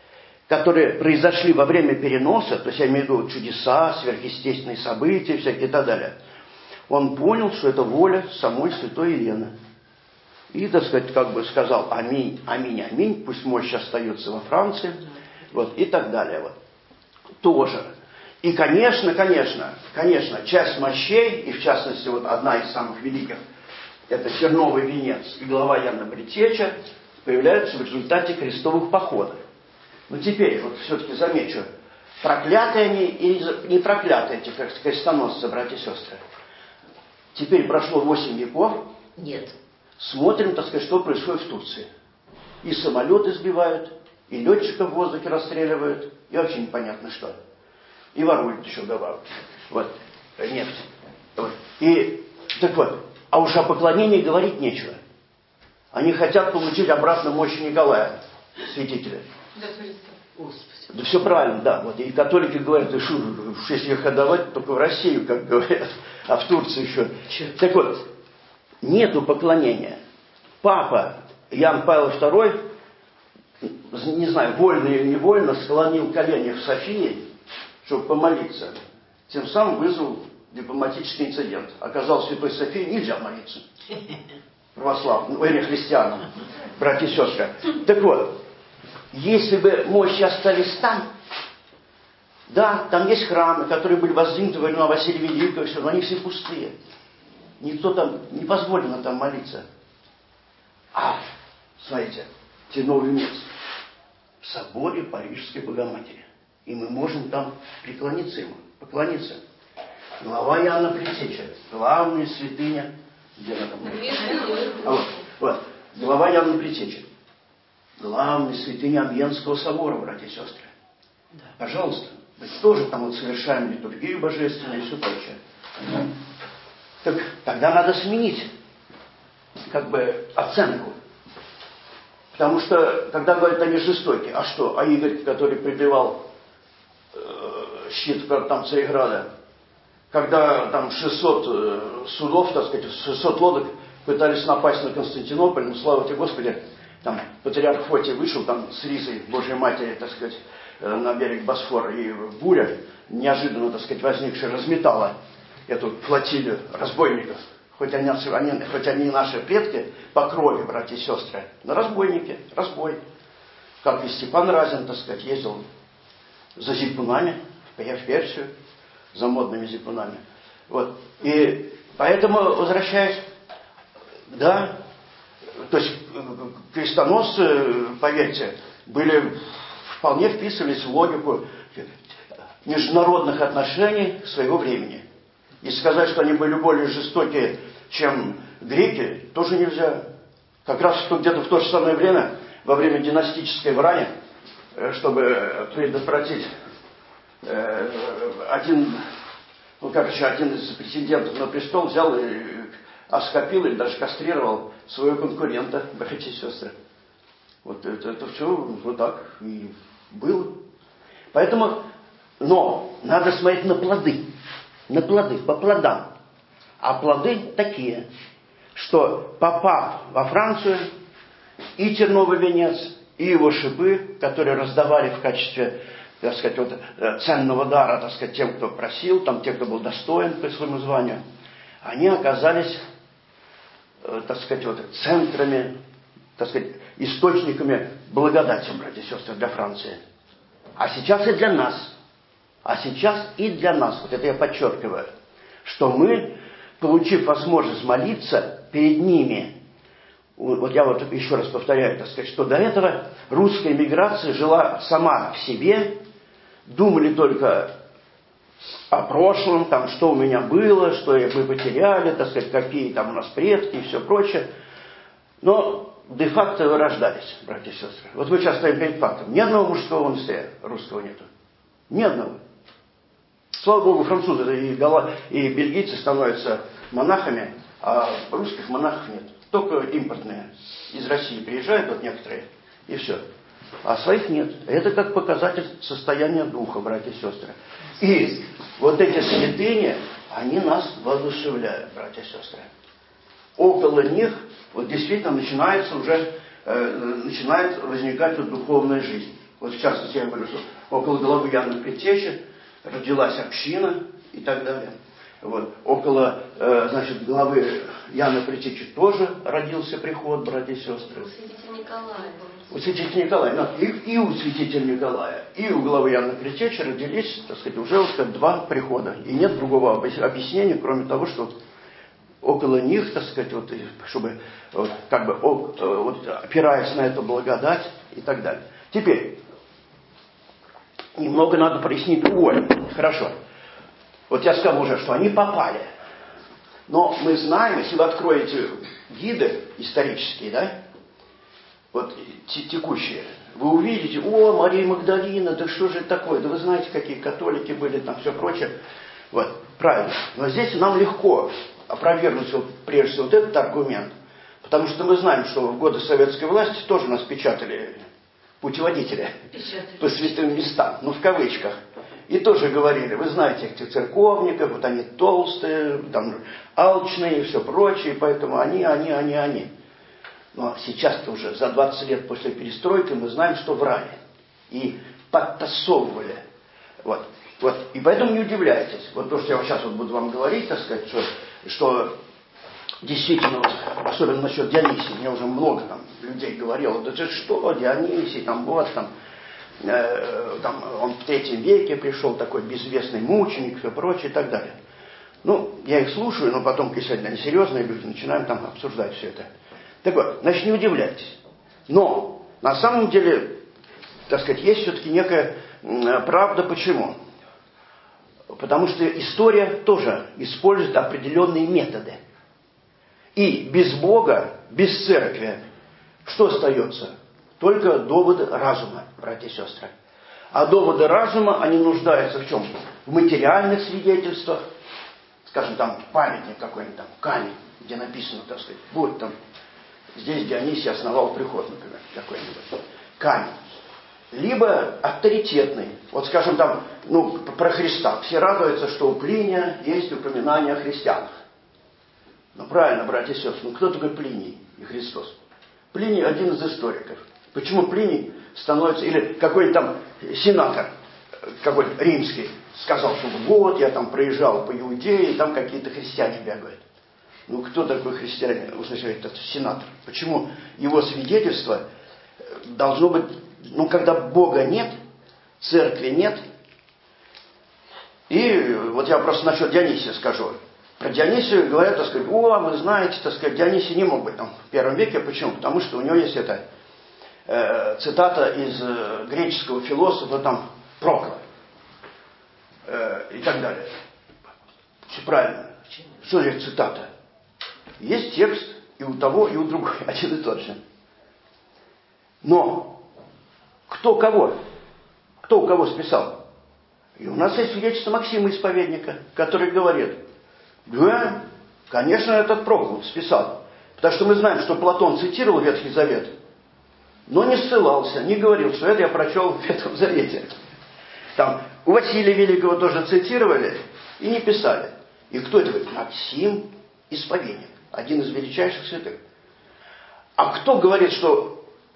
A: которые произошли во время переноса, то есть я имею в виду чудеса, сверхъестественные события, всякие и так далее, он понял, что это воля самой святой Елены. И, так сказать, как бы сказал аминь, аминь, аминь, пусть мощь остается во Франции, вот, и так далее. Вот. Тоже. И, конечно, конечно, конечно, часть мощей, и в частности, вот одна из самых великих, это терновый венец и глава Иоанна Предтеча, появляются в результате крестовых походов. Но теперь, вот все-таки замечу, проклятые они или не проклятые эти крестоносцы, братья и сестры. Теперь прошло восемь веков.
B: Нет. Смотрим,
A: так сказать, что происходит в Турции. И самолеты сбивают, и летчиков в воздухе расстреливают, и вообще непонятно что. И воруют еще добавок. Вот, нефть. Вот. И, так вот, а уж о поклонении говорить нечего. Они хотят получить обратно мощь Николая, святителя.
C: Да,
B: Господи.
A: Да все правильно, да. Вот. И католики говорят, да что, если их отдавать, только в Россию, как говорят, а в Турцию еще. Черт. Так вот, нету поклонения. Папа Иоанн Павел второй, не знаю, вольно или невольно, склонил колени в Софии, чтобы помолиться. Тем самым вызвал дипломатический инцидент. Оказалось, в Святой Софии нельзя молиться. Православным, или христианам, братья и сестры. Так вот, если бы мощи остались там, да, там есть храмы, которые были воздвигнуты во времена Василия Великого, все, но они все пустые. Никто там, не позволено там молиться. А, смотрите, терновый венец в соборе Парижской Богоматери. И мы можем там преклониться ему, поклониться. Глава Иоанна Предтеча, главная святыня, где она там? А вот, вот, глава Иоанна Предтеча, главная святыня Амьенского собора, братья и сестры. Да. Пожалуйста, мы тоже там вот совершаем литургию божественную и все прочее. Так тогда надо сменить как бы оценку. Потому что, когда говорят, они жестокие, а что? А Игорь, который прибивал э, щит там Царьграда, когда там шестьсот э, судов, так сказать, шестьсот лодок пытались напасть на Константинополь, ну, слава тебе Господи, там патриарх Фотий вышел там с ризой Божьей Матери, так сказать, э, на берег Босфора, и буря, неожиданно, так сказать, возникшая, разметала эту флотилию разбойников. Хоть они, они, хоть они наши предки по крови, братья и сестры, но разбойники, разбой. Как и Степан Разин, так сказать, ездил за зипунами, в Персию, за модными зипунами. Вот. И поэтому, возвращаясь, да, то есть крестоносцы, поверьте, были, вполне вписывались в логику международных отношений своего времени. И сказать, что они были более жестокие, чем греки, тоже нельзя. Как раз где-то в то же самое время, во время династической брани, чтобы предотвратить э, один, ну как еще, один из претендентов на престол взял и оскопил или даже кастрировал своего конкурента, братья и сестры. Вот это, это все вот так и было. Поэтому, но надо смотреть на плоды. На плоды, по плодам. А плоды такие, что попав во Францию, и терновый венец, и его шипы, которые раздавали в качестве, так сказать, вот, ценного дара, так сказать, тем, кто просил, там, те, кто был достоин по своему званию, они оказались, так сказать, вот, центрами, так сказать, источниками благодати, братья и сестры, для Франции. А сейчас и для нас. А сейчас и для нас, вот это я подчеркиваю, что мы, получив возможность молиться перед ними, вот я вот еще раз повторяю, так сказать, что до этого русская эмиграция жила сама в себе, думали только о прошлом, там, что у меня было, что мы потеряли, так сказать, какие там у нас предки и все прочее. Но де-факто вырождались, братья и сестры. Вот мы сейчас стоим перед фактом. Ни одного мужского монастыря русского нету. Ни одного. Слава Богу, французы и, гала... и бельгийцы становятся монахами, а русских монахов нет. Только импортные. Из России приезжают вот некоторые, и все. А своих нет. Это как показатель состояния духа, братья и сестры. И вот эти святыни, они нас воодушевляют, братья и сестры. Около них вот действительно начинается уже, э, начинает возникать вот духовная жизнь. Вот в частности, я говорю, что около головы Иоанна Предтечи родилась община и так далее. Вот. Около, э, значит, главы Иоанна Предтечи тоже родился приход, братья и сестры.
C: У святителя Николая.
A: У святителя Николая. Но и, и у святителя Николая, и у главы Иоанна Предтечи родились, так сказать, уже вот, сказать, два прихода. И нет другого объяснения, кроме того, что около них, так сказать, вот, чтобы, вот, как бы, вот, опираясь на эту благодать и так далее. Теперь, немного надо прояснить другое. Хорошо. Вот я сказал уже, что они попали. Но мы знаем, если вы откроете гиды исторические, да, вот текущие, вы увидите, о, Мария Магдалина, да что же это такое, да вы знаете, какие католики были, там все прочее. Вот, правильно. Но здесь нам легко опровергнуть вот, прежде всего вот этот аргумент, потому что мы знаем, что в годы советской власти тоже нас печатали путеводители печатали. По святым местам, ну в кавычках. И тоже говорили, вы знаете этих церковников, вот они толстые, там, алчные и все прочее, поэтому они, они, они, они. Но сейчас-то уже за двадцать лет после перестройки мы знаем, что врали. И подтасовывали. Вот. Вот. И поэтому не удивляйтесь. Вот то, что я сейчас вот буду вам говорить, так сказать, что, что действительно, вот, особенно насчет Дионисия, мне уже много там людей говорило, да это что, Дионисий, там вот, там, э, там он в третьем веке пришел, такой безвестный мученик, все прочее и так далее. Ну, я их слушаю, но потом, если они серьезные люди, начинаем там обсуждать все это. Так вот, значит, не удивляйтесь. Но, на самом деле, так сказать, есть все-таки некая правда. Почему? Потому что история тоже использует определенные методы. И без Бога, без церкви, что остается? Только доводы разума, братья и сестры. А доводы разума, они нуждаются в чем? В материальных свидетельствах. Скажем, там памятник какой-нибудь, там камень, где написано, так сказать, вот там, здесь Дионисий основал приход, например, какой-нибудь камень. Либо авторитетный. Вот, скажем, там, ну, про Христа. Все радуются, что у Плиния есть упоминание о христианах. Ну, правильно, братья и сестры, ну, кто такой Плиний и Христос? Плиний один из историков. Почему Плиний становится, или какой-нибудь там сенатор, какой-то римский, сказал, что вот, я там проезжал по Иудее, и там какие-то христиане бегают. Ну, кто такой христианин, значит, этот сенатор? Почему его свидетельство должно быть, ну, когда Бога нет, церкви нет. И вот я просто насчет Дионисия скажу. Про Дионисия говорят, так сказать, о, вы знаете, так сказать, Дионисий не мог быть там в первом веке. Почему? Потому что у него есть эта э, цитата из э, греческого философа, там, Прокла. Э, и так далее. Все правильно. Что за цитата? Есть текст и у того, и у другого, один и тот же. Но кто кого? Кто у кого списал? И у нас есть свидетельство Максима Исповедника, который говорит, да, конечно, этот Прокл списал. Потому что мы знаем, что Платон цитировал Ветхий Завет, но не ссылался, не говорил, что это я прочел в Ветхом Завете. Там у Василия Великого тоже цитировали и не писали. И кто это говорит? Максим Исповедник, один из величайших святых. А кто говорит, что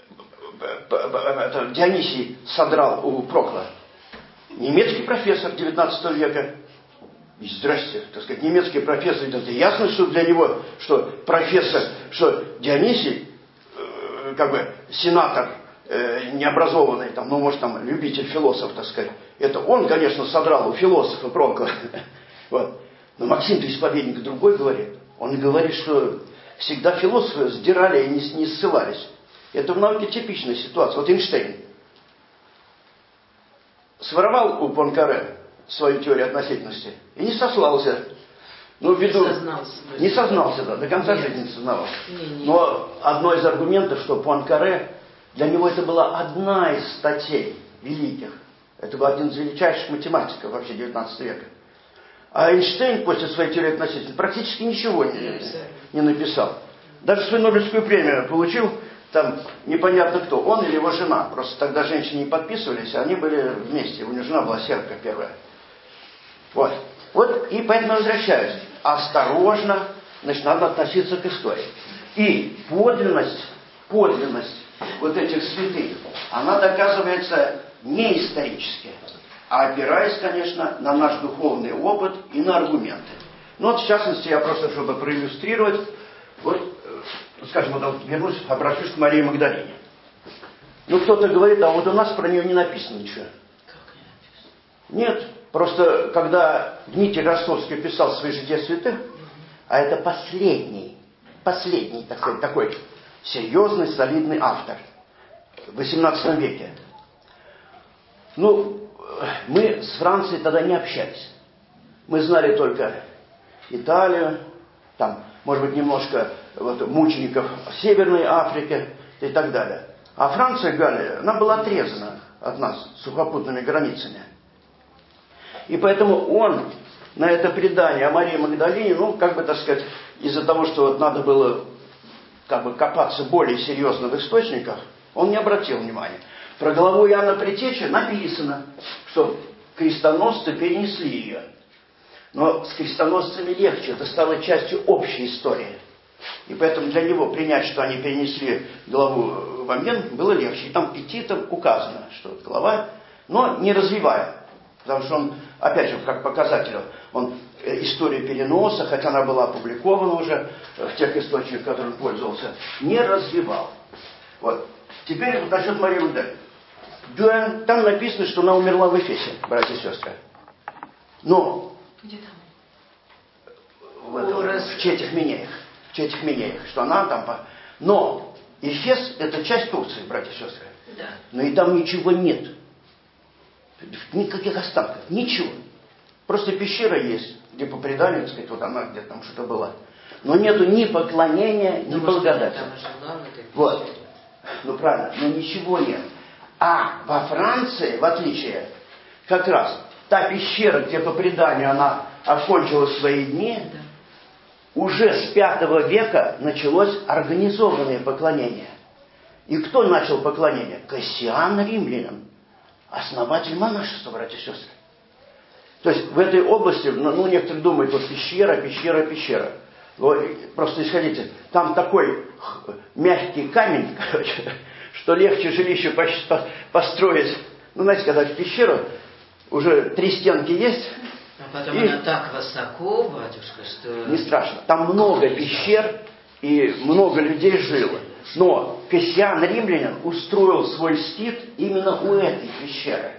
A: Дионисий содрал у Прокла? Немецкий профессор девятнадцатого века. И здрасте, так сказать, немецкий профессор, это ясно, что для него, что профессор, что Дионисий, э, как бы сенатор, э, необразованный, там, ну, может, там, любитель философ, так сказать, это он, конечно, содрал у философа Прокла. Вот. Но Максим-то Исповедник другой говорит. Он говорит, что всегда философы сдирали и не, не ссылались. Это в науке типичная ситуация. Вот Эйнштейн своровал у Пуанкаре свою теорию относительности и не сослался. Ну, ввиду... Не сознался. Не сознался, да, до конца Нет. жизни не сознавался. Не, не. Но одно из аргументов, что Пуанкаре, для него это была одна из статей великих. Это был один из величайших математиков вообще девятнадцатого века. А Эйнштейн после своей теории относительности практически ничего не, не написал. Даже свою Нобелевскую премию получил там непонятно кто, он или его жена. Просто тогда женщины не подписывались, а они были вместе. У него жена была сербка первая. Вот. Вот, и поэтому возвращаюсь. Осторожно, значит, надо относиться к истории. И подлинность, подлинность вот этих святых, она доказывается не исторически, а опираясь, конечно, на наш духовный опыт и на аргументы. Ну вот, в частности, я просто, чтобы проиллюстрировать, вот, скажем, вот, вернусь, обращусь к Марии Магдалине. Ну, кто-то говорит, а вот у нас про нее не написано ничего.
B: Как не написано?
A: Нет, просто когда Дмитрий Ростовский писал свои жития святых, а это последний, последний, так сказать, такой серьезный, солидный автор в восемнадцатом веке. Ну, мы с Францией тогда не общались. Мы знали только Италию, там, может быть, немножко вот, мучеников в Северной Африке и так далее. А Франция, Галлия, она была отрезана от нас сухопутными границами. И поэтому он на это предание о Марии Магдалине, ну, как бы, так сказать, из-за того, что вот надо было как бы копаться более серьезно в источниках, он не обратил внимания. Про главу Иоанна Предтечи написано, что крестоносцы перенесли ее. Но с крестоносцами легче, это стало частью общей истории. И поэтому для него принять, что они перенесли главу в Амьен, было легче. И там петитом указано, что глава, но не развивая. Потому что он, опять же, как показатель, он историю переноса, хотя она была опубликована уже в тех источниках, которым пользовался, не развивал. Вот. Теперь вот насчет Марии Магдалины. Да, там написано, что она умерла в Эфесе, братья и сестры. Но
B: Где там?
A: в, этом, в Четих-Минеях, в Четих-Минеях, что она там... По... Но Эфес — это часть Турции, братья и сестры.
B: Да.
A: Но и там ничего нет. Никаких останков, ничего. Просто пещера есть, где по преданию, так сказать, вот она где-то там что-то была. Но нету ни поклонения, ни благодати. Вот. Ну правильно, но ничего нет. А во Франции, в отличие, как раз та пещера, где по преданию она окончила свои дни, да. Уже с пятого века началось организованное поклонение. И кто начал поклонение? Кассиан Римлянин, основатель монашества, братья и сестры. То есть в этой области, ну, некоторые думают, вот пещера, пещера, пещера. Просто исходите, там такой мягкий камень, короче, что легче жилище построить. Ну, знаете, когда в пещеру уже три стенки есть.
B: А потом
A: и...
B: она так высоко, батюшка, что...
A: Не страшно. Там много пещер и много людей жило. Но Кассиан Римлянин устроил свой скит именно у этой пещеры.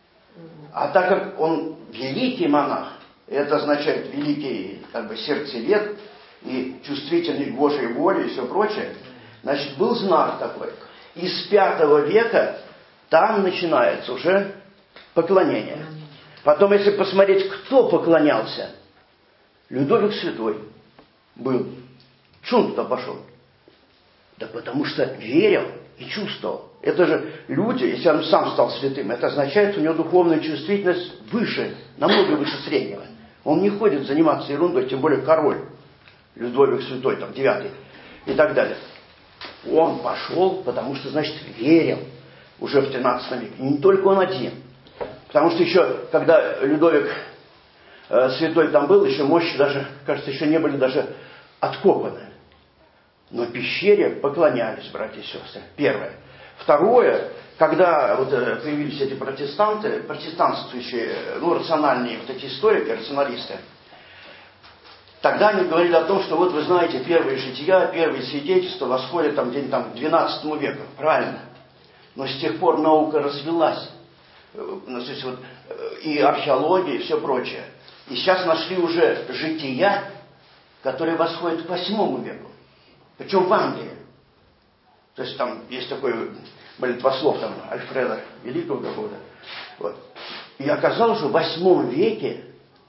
A: А так как он великий монах, это означает великий как бы сердцевед и чувствительный к Божьей воле и все прочее, значит, был знак такой. И с пятого века там начинается уже поклонение. Потом, если посмотреть, кто поклонялся, Людовик Святой был. Чего он туда пошел? Да потому что верил и чувствовал. Это же люди, если он сам стал святым, это означает, у него духовная чувствительность выше, намного выше среднего. Он не ходит заниматься ерундой, тем более король, Людовик Святой, там, девятый и так далее. Он пошел, потому что, значит, верил уже в тринадцатом веке. И не только он один. Потому что еще, когда Людовик э, Святой там был, еще мощи даже, кажется, еще не были даже откопаны. Но пещере поклонялись, братья и сестры. Первое. Второе, когда вот появились эти протестанты, протестантствующие, ну, рациональные вот эти историки, рационалисты, тогда они говорили о том, что вот вы знаете, первые жития, первые свидетельства восходят там где-нибудь там к двенадцатому веку. Правильно. Но с тех пор наука развилась. Ну, то есть вот, и археология, и все прочее. И сейчас нашли уже жития, которые восходят к восьмому веку. Причем в Англии. То есть там есть такой молитвослов там, Альфреда Великого какого-то. Вот. И оказалось, что в восьмом веке,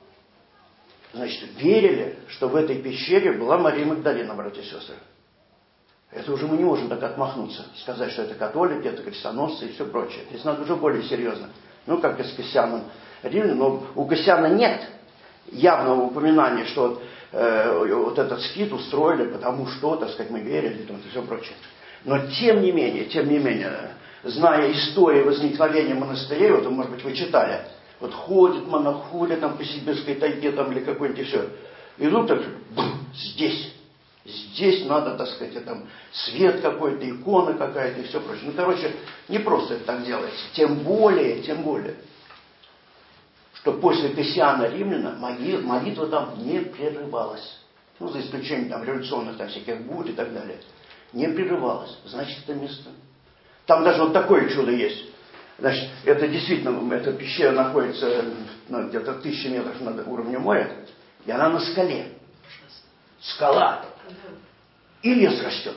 A: значит, верили, что в этой пещере была Мария Магдалина, братья и сестры. Это уже мы не можем так отмахнуться. Сказать, что это католики, это крестоносцы и все прочее. Здесь надо уже более серьезно. Ну, как и с Кассианом Римлянином. Но у Кассиана нет явного упоминания, что вот, э, вот этот скит устроили, потому что, так сказать, мы верили и все прочее. Но тем не менее, тем не менее, зная историю возникновения монастырей, вот, может быть, вы читали, вот ходит монах, ходит там по сибирской тайге там или какой-нибудь все. И вдруг так, бум, здесь. здесь надо, так сказать, там, свет какой-то, икона какая-то и все прочее. Ну, короче, не просто это так делается. Тем более, тем более, что после Кассиана Римляна молитва там не прерывалась. Ну, за исключением там революционных там, всяких бурь и так далее. Не прерывалась. Значит, это место. Там даже вот такое чудо есть. Значит, это действительно, эта пещера находится ну, где-то тысячи метров над уровнем моря, и она на скале. Скала. И лес растет.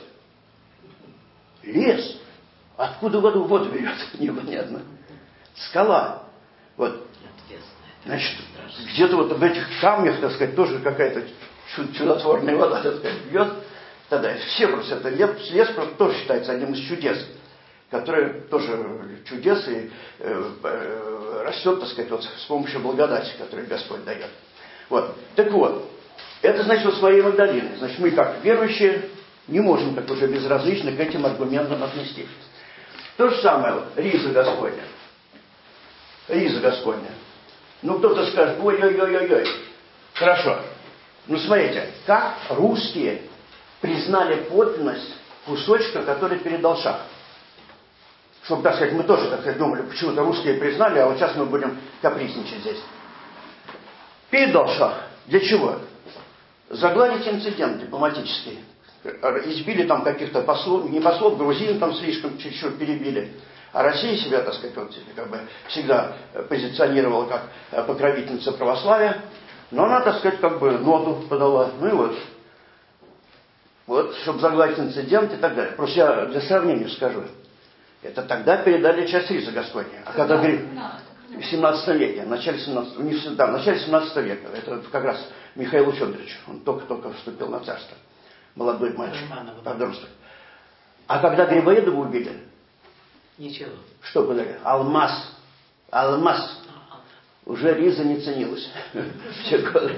A: Лес. Откуда воду воду берет? Непонятно. Скала. Вот. Значит, где-то вот в этих камнях, так сказать, тоже какая-то чудотворная вода, так сказать, бьет. Тогда все просто это лес, лес просто тоже считается одним из чудес, который тоже чудес и э, э, растет, так сказать, вот с помощью благодати, которую Господь дает. Вот. Так вот, это значит вот с Марией Магдалиной. Значит, мы как верующие не можем так уже безразлично к этим аргументам отнестись. То же самое, вот, риза Господня. Риза Господня. Ну, кто-то скажет, ой-ой-ой-ой-ой. Хорошо. Ну, смотрите, как русские признали подлинность кусочка, который передал шах. Чтобы, так сказать, мы тоже, так сказать, думали, почему-то русские признали, а вот сейчас мы будем капризничать здесь. Передал шах. Для чего? Загладить инцидент дипломатический. Избили там каких-то послов, не послов, грузин там слишком чуть-чуть перебили. А Россия себя, так сказать, вот, как бы всегда позиционировала как покровительница православия. Но она, так сказать, как бы ноту подала. Ну и вот. Вот, чтобы загладить инцидент и так далее. Просто я для сравнения скажу. Это тогда передали часть риза Господня. А когда говорит в семнадцатом веке, в начале семнадцатого, не в, да, в начале семнадцатого века, это как раз Михаил Федорович, он только-только вступил на царство. Молодой мальчик, подросток. А когда Грибоедова убили,
B: ничего.
A: Что подарили? Алмаз. Алмаз. Уже риза не ценилась. Все годы.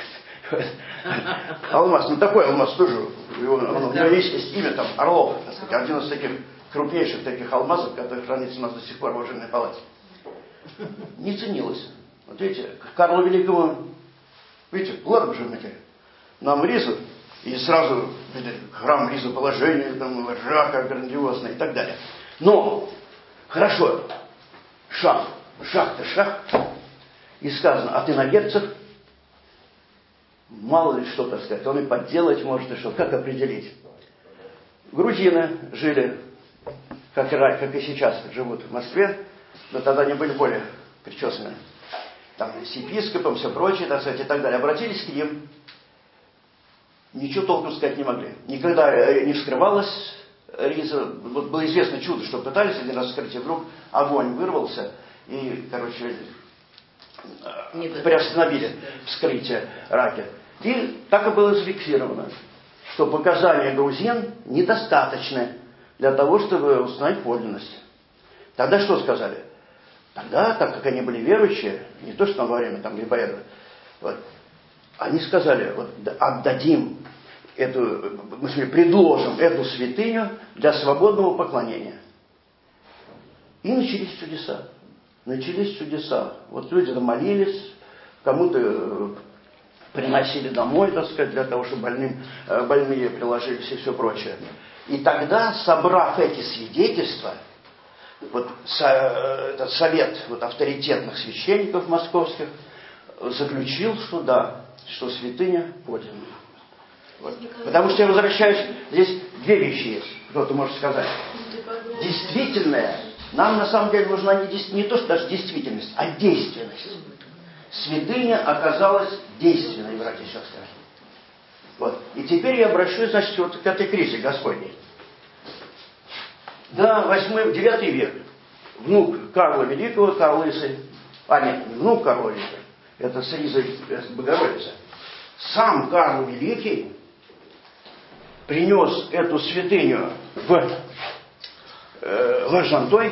A: Алмаз. Ну такой алмаз тоже. У него есть имя там Орлов. Один из таких крупнейших таких алмазов, который хранится у нас до сих пор в оружейной палате. Не ценилась. Вот видите, Карла Великого, видите, ладно же мы нам ризу, и сразу видите, храм ризоположения, там, рака грандиозный и так далее. Но, хорошо, шах, шах-то шах, и сказано, а ты на герцог, мало ли что, так сказать, он и подделать может, и что, как определить? Грузины жили, как и, как и сейчас живут в Москве, но тогда они были более причесаны. Там с епископом, все прочее, так сказать, и так далее. Обратились к ним, ничего толком сказать не могли. Никогда не вскрывалась риза. Вот было известно чудо, что пытались один раз вскрыть, и вдруг огонь вырвался, и, короче, приостановили вскрытие раки. И так и было зафиксировано, что показания грузин недостаточны для того, чтобы узнать подлинность. Тогда что сказали? Тогда, так как они были верующие, не то что там во время там, Грибоедова, вот, они сказали, вот, отдадим эту, мы сказали, предложим эту святыню для свободного поклонения. И начались чудеса. Начались чудеса. Вот люди молились, кому-то приносили домой, так сказать, для того, чтобы больным, больные приложились и все прочее. И тогда, собрав эти свидетельства, вот этот совет вот, авторитетных священников московских заключил, что да, что святыня подлинная. Вот. Потому что я возвращаюсь, здесь две вещи есть, кто-то может сказать. Действительная, нам на самом деле нужна не, не то, что даже действительность, а действенность. Святыня оказалась действенной, братья и сестры. Вот. И теперь я обращусь, значит, вот к этой кризе Господней. Да, восьмой, девятый век. Внук Карла Великого, Карл Лысый. А нет, не внук Карла Великого. Это с Ризой Богородицы. Сам Карл Великий принес эту святыню в э, Ложантой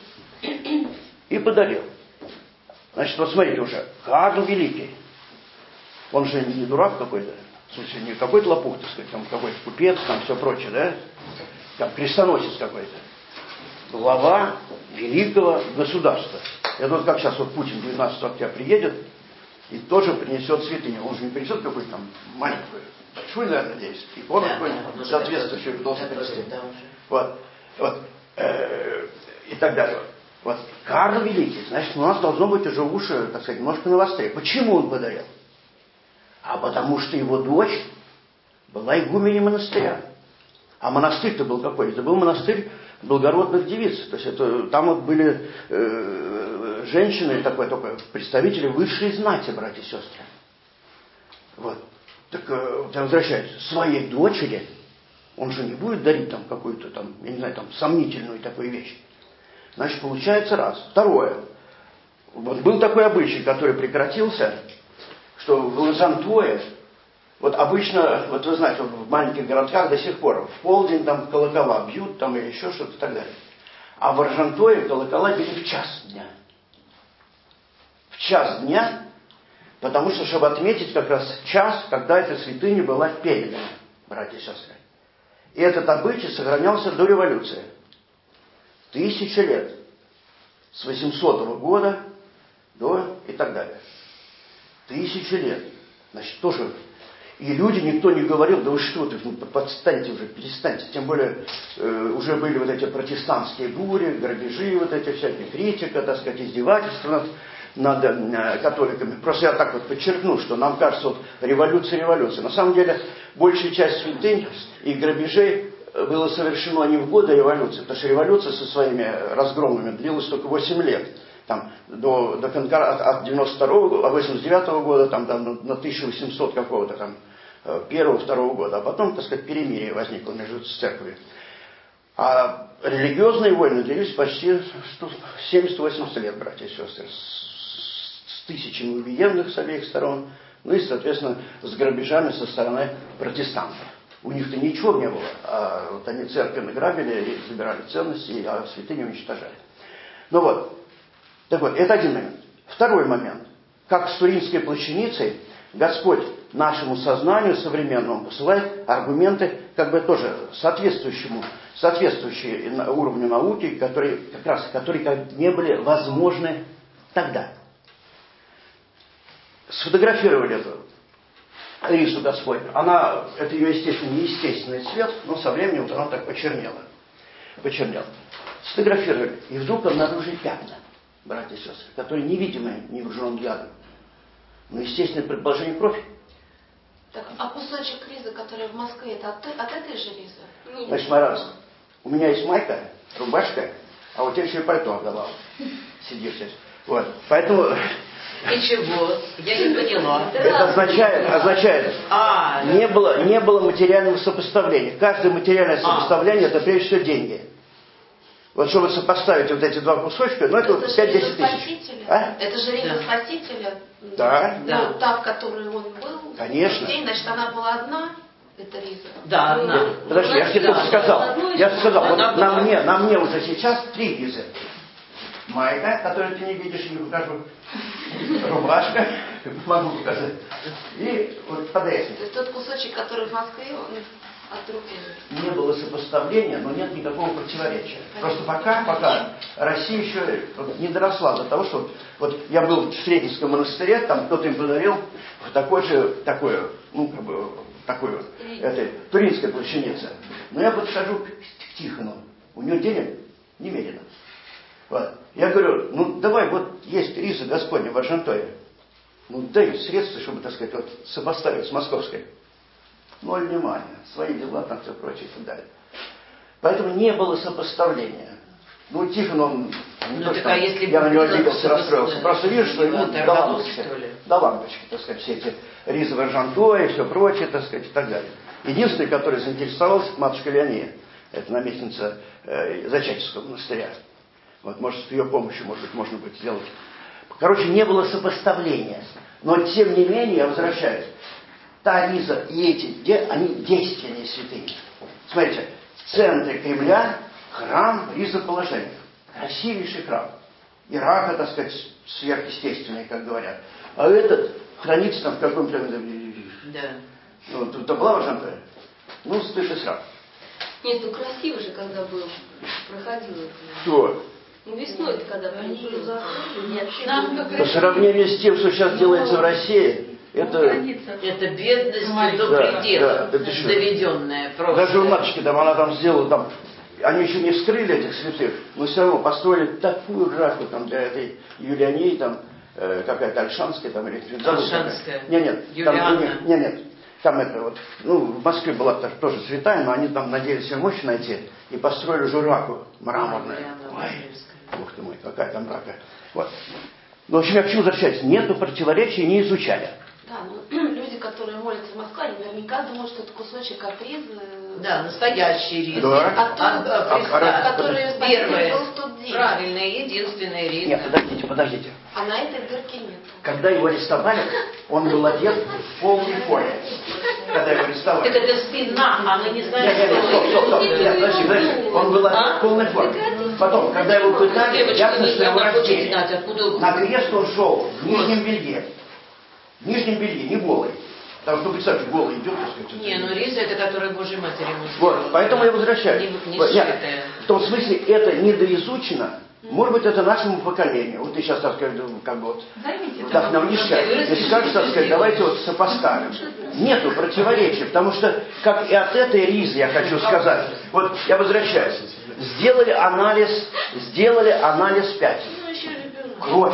A: и подарил. Значит, вот смотрите уже. Карл Великий. Он же не дурак какой-то. В смысле, не какой-то лопух, так сказать, там какой-то купец, там все прочее, да? Там крестоносец какой-то. Глава великого государства. Это вот как сейчас вот Путин девятнадцатого октября приедет и тоже принесет святыню. Он же не принесет какую-то там маленькую, Шульна, надеюсь, икона
B: Да,
A: какой-нибудь
B: да,
A: соответствующий
B: да,
A: должен
B: да,
A: принести.
B: да, уже.
A: Вот, вот, э, и так далее. Вот, Карл Великий, значит, у нас должно быть уже уши, так сказать, немножко навострее. Почему он подарил? А потому что его дочь была игуменей монастыря. А монастырь-то был какой? Это был монастырь благородных девиц. То есть это, там вот были э, женщины, такой, такой, представители высшей знати, братья и сестры. Вот. Так, э, возвращаясь, своей дочери, он же не будет дарить там какую-то там, я не знаю, там, сомнительную такую вещь. Значит, получается раз. Второе. Вот был такой обычай, который прекратился, что в Лазантуе, вот обычно, вот вы знаете, в маленьких городках до сих пор в полдень там колокола бьют там или еще что-то и так далее. А в Аржантуе колокола били в час дня. В час дня, потому что, чтобы отметить как раз час, когда эта святыня была передана, братья и сестры. И этот обычай сохранялся до революции. Тысяча лет. С восьмисотого года до и так далее. Тысячи лет. Значит, тоже... И люди, никто не говорил, да вы что, ты, ну, подстаньте уже, перестаньте. Тем более, э, уже были вот эти протестантские бури, грабежи, вот эти всякие, критика, так сказать, издевательства над, над э, католиками. Просто я так вот подчеркну, что нам кажется, вот революция, революция. На самом деле, большая часть святынь и грабежей было совершено не в годы революции, потому что революция со своими разгромами длилась только восемь лет. Там, до, до конкора, от, от девяносто второго, восемьдесят девятого года там, там, на тысяча восемьсот какого-то там первого-второго года, а потом, так сказать, перемирие возникло между церковью. А религиозные войны длились почти семьдесят-восемьдесят лет, братья и сестры, с, с тысячами убиенных с обеих сторон, ну и, соответственно, с грабежами со стороны протестантов. У них-то ничего не было, а вот они церковь награбили, и забирали ценности, а святыни уничтожали. Ну вот, так вот, это один момент. Второй момент. Как с Туринской плащаницей, Господь нашему сознанию современному посылает аргументы, как бы тоже соответствующему, соответствующие уровню науки, которые как раз которые не были возможны тогда. Сфотографировали эту рису Господню. Она, это ее, естественно, неестественный цвет, но со временем вот она так почернела. Почернела. Сфотографировали. И вдруг обнаружили пятна, братья и сестры, которые невидимые невооруженным взглядом. Ну, естественно, предположение кровь.
C: Так, а кусочек ризы, который в Москве, это от, от этой же ризы? Нет.
A: Значит, Марас, у меня есть майка, рубашка, а у тебя еще и пальто отдавал. Сидишь здесь. Вот. Поэтому...
B: И чего? Я не поняла.
A: Это означает, означает
B: а,
A: не, было, не было материального сопоставления. Каждое материальное сопоставление а. это прежде всего деньги. Вот чтобы сопоставить вот эти два кусочка, ну это, это вот пять-десять тысяч. А?
C: Это же риза да. Спасителя.
A: Да.
C: Ну,
B: да.
C: та, в которой он был.
A: Конечно.
C: День, значит, она была одна. Это риза.
B: Да, одна.
A: Ну, подожди, я же тебе только сказал. Я же сказал, вот на мне, на мне уже сейчас три ризы. Майка, которую ты не видишь, не покажу. Рубашка, могу показать. И вот подрезник.
C: То есть тот кусочек, который в Москве, он от других.
A: Не было сопоставления, но нет никакого противоречия. Просто пока, пока Россия еще не доросла до того, что... Вот я был в Сретенском монастыре, там кто-то им подарил такое же, такое, ну, как бы, такое, это, туринская плащаница. Но я подхожу к Тихону, у него денег немерено. Вот. Я говорю, ну давай, вот есть риза Господня в Аржантуе. Ну дай средства, чтобы, так сказать, вот, сопоставить с московской. Ноль внимания, свои дела, там все прочее и так далее. Поэтому не было сопоставления. Ну, Тихон, он, не
B: ну,
A: то, что
B: а если
A: я на него
B: было,
A: обиделся, расстроился. Просто вижу, что ему до лампочки, до лампочки, так сказать, все эти ризы в Аржантуе и все прочее, так сказать, и так далее. Единственный, который заинтересовался, матушка Леония, это наместница э, Зачатического монастыря. Вот, может, с ее помощью, может быть, можно будет сделать. Короче, не было сопоставления. Но, тем не менее, я возвращаюсь. Та риза и эти, где, они действенные святыни. Смотрите, в центре Кремля храм ризоположения. Красивейший храм. Ирака, так сказать, сверхъестественный, как говорят. А этот хранится там в каком-то...
B: Да.
A: Ну, тут была в Аржантуе? Ну, стыд и срам.
C: Нет, ну красиво же, когда был. Проходил.
A: Что?
C: Ну, весной, когда они
A: было. По сравнению с тем, что сейчас делается в России, Это,
B: это бедность до предела, да, да, доведенная просто.
A: Даже у матушки там, она там сделала, там, они еще не вскрыли этих святых, но все равно построили такую графу там для этой Юлиании, там, э, какая-то Альшанская, там, или
B: Альшанская.
A: Нет, нет,
B: Юлиана.
A: Там, нет, нет, нет. Там это вот, ну, в Москве была тоже святая, но они там надеялись себе мощь найти и построили жураку мраморную. Ой, ух ты мой, какая там рака. Вот. Ну, в общем, я к чему возвращаюсь? Нету противоречий, не изучали.
C: Да, ну, люди, которые молятся в Москве, они наверняка думают, что это кусочек от ризы.
B: Да, настоящий рис.
A: Да.
B: От, от, от Христа,
C: который
B: первый,
C: был в тот день.
B: правильный, единственный рис.
A: Нет, подождите, подождите.
C: А на этой дырке нет.
A: Когда его арестовали, он был одет в полной форме. Когда его арестовали.
B: Так это спина, она не знает,
A: нет, нет,
B: что...
A: Нет, стоп, стоп, стоп. Нет, подожди, подожди. Он был одет в полной форме. Потом, когда его пытали, ясно, что его раздели. На крест он шел в нижнем белье. В нижнем белье, не голый. Потому что, представьте, голый идет, так сказать.
B: Не, ну риза это которая Божьей Матери.
A: Вот, поэтому я возвращаюсь.
B: Не, не
A: вот, нет,
B: сшитая.
A: в том смысле, это недоизучено. Может быть, это нашему поколению. Вот ты сейчас, так сказать, как бы вот вдохновишься и скажешь, так сказать, давайте вот сопоставим. Нету противоречия, потому что, как и от этой ризы, я хочу сказать, вот я возвращаюсь, сделали анализ, сделали анализ пять. Кровь.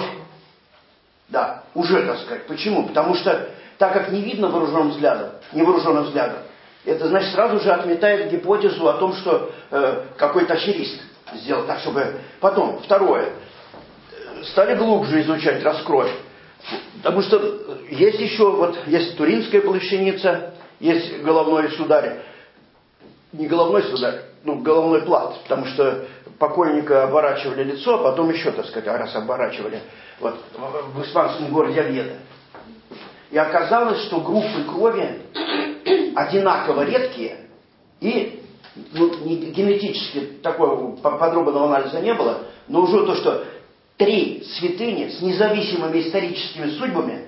A: Да, уже, так сказать. Почему? Потому что, так как не видно вооруженным взглядом, невооруженным взглядом, это, значит, сразу же отметает гипотезу о том, что э, какой-то аферист сделал так, чтобы... Потом, второе. Стали глубже изучать раскровь. Потому что есть еще, вот, есть Туринская плащаница, есть головной сударь. Не головной сударь, ну, головной плат, потому что покойника оборачивали лицо, а потом еще, так сказать, раз оборачивали, вот, в испанском городе Овьедо. И оказалось, что группы крови одинаково редкие, и ну, генетически такого подробного анализа не было, но уже то, что три святыни с независимыми историческими судьбами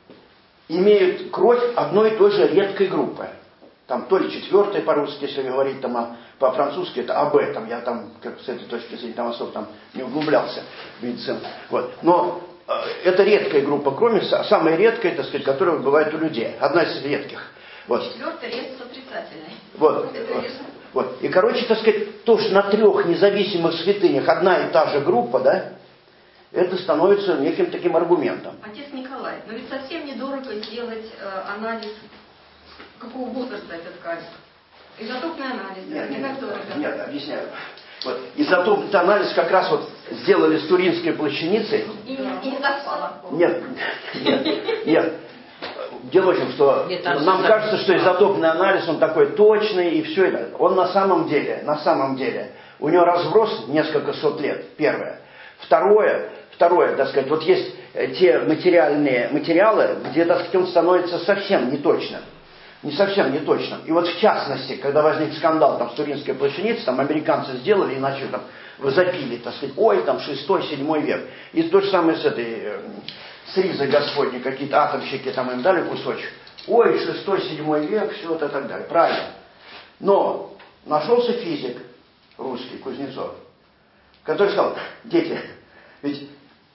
A: имеют кровь одной и той же редкой группы. Там то ли четвертая по-русски, если говорить, там, а по-французски это АБ, там, я там, как с этой точки зрения, там особо там не углублялся в медицину. Вот. Но э, это редкая группа крови, самая редкая, так сказать, которая бывает у людей. Одна из редких. Вот.
C: Четвертый резус отрицательный.
A: Вот. Вот. Вот. И, короче, так сказать, то, что на трех независимых святынях одна и та же группа, да, это становится неким таким аргументом.
D: Отец Николай, но ведь совсем недорого сделать э, анализ, какого возраста эта ткань. Изотопный анализ,
A: нет,
D: это не так дорого.
A: Нет, объясняю. Вот. Изотопный анализ как раз вот сделали с Туринской плащаницей.
D: И, и не совпало.
A: Нет, нет, нет. Дело в том, что нет, нам кажется, что изотопный анализ, он такой точный и все это. Он на самом деле, на самом деле, у него разброс несколько сот лет, первое. Второе, второе, так сказать, вот есть те материальные материалы, где, так сказать, он становится совсем неточным. Не совсем неточным. И вот в частности, когда возник скандал там с Туринской плащаницей, там американцы сделали, иначе там возопили, так сказать, ой, там шестой, седьмой век. И то же самое с этой... с ризой Господней, какие-то атомщики там им дали кусочек. Ой, шестой, седьмой век, все это и так далее. Правильно. Но нашелся физик русский, Кузнецов, который сказал, дети, ведь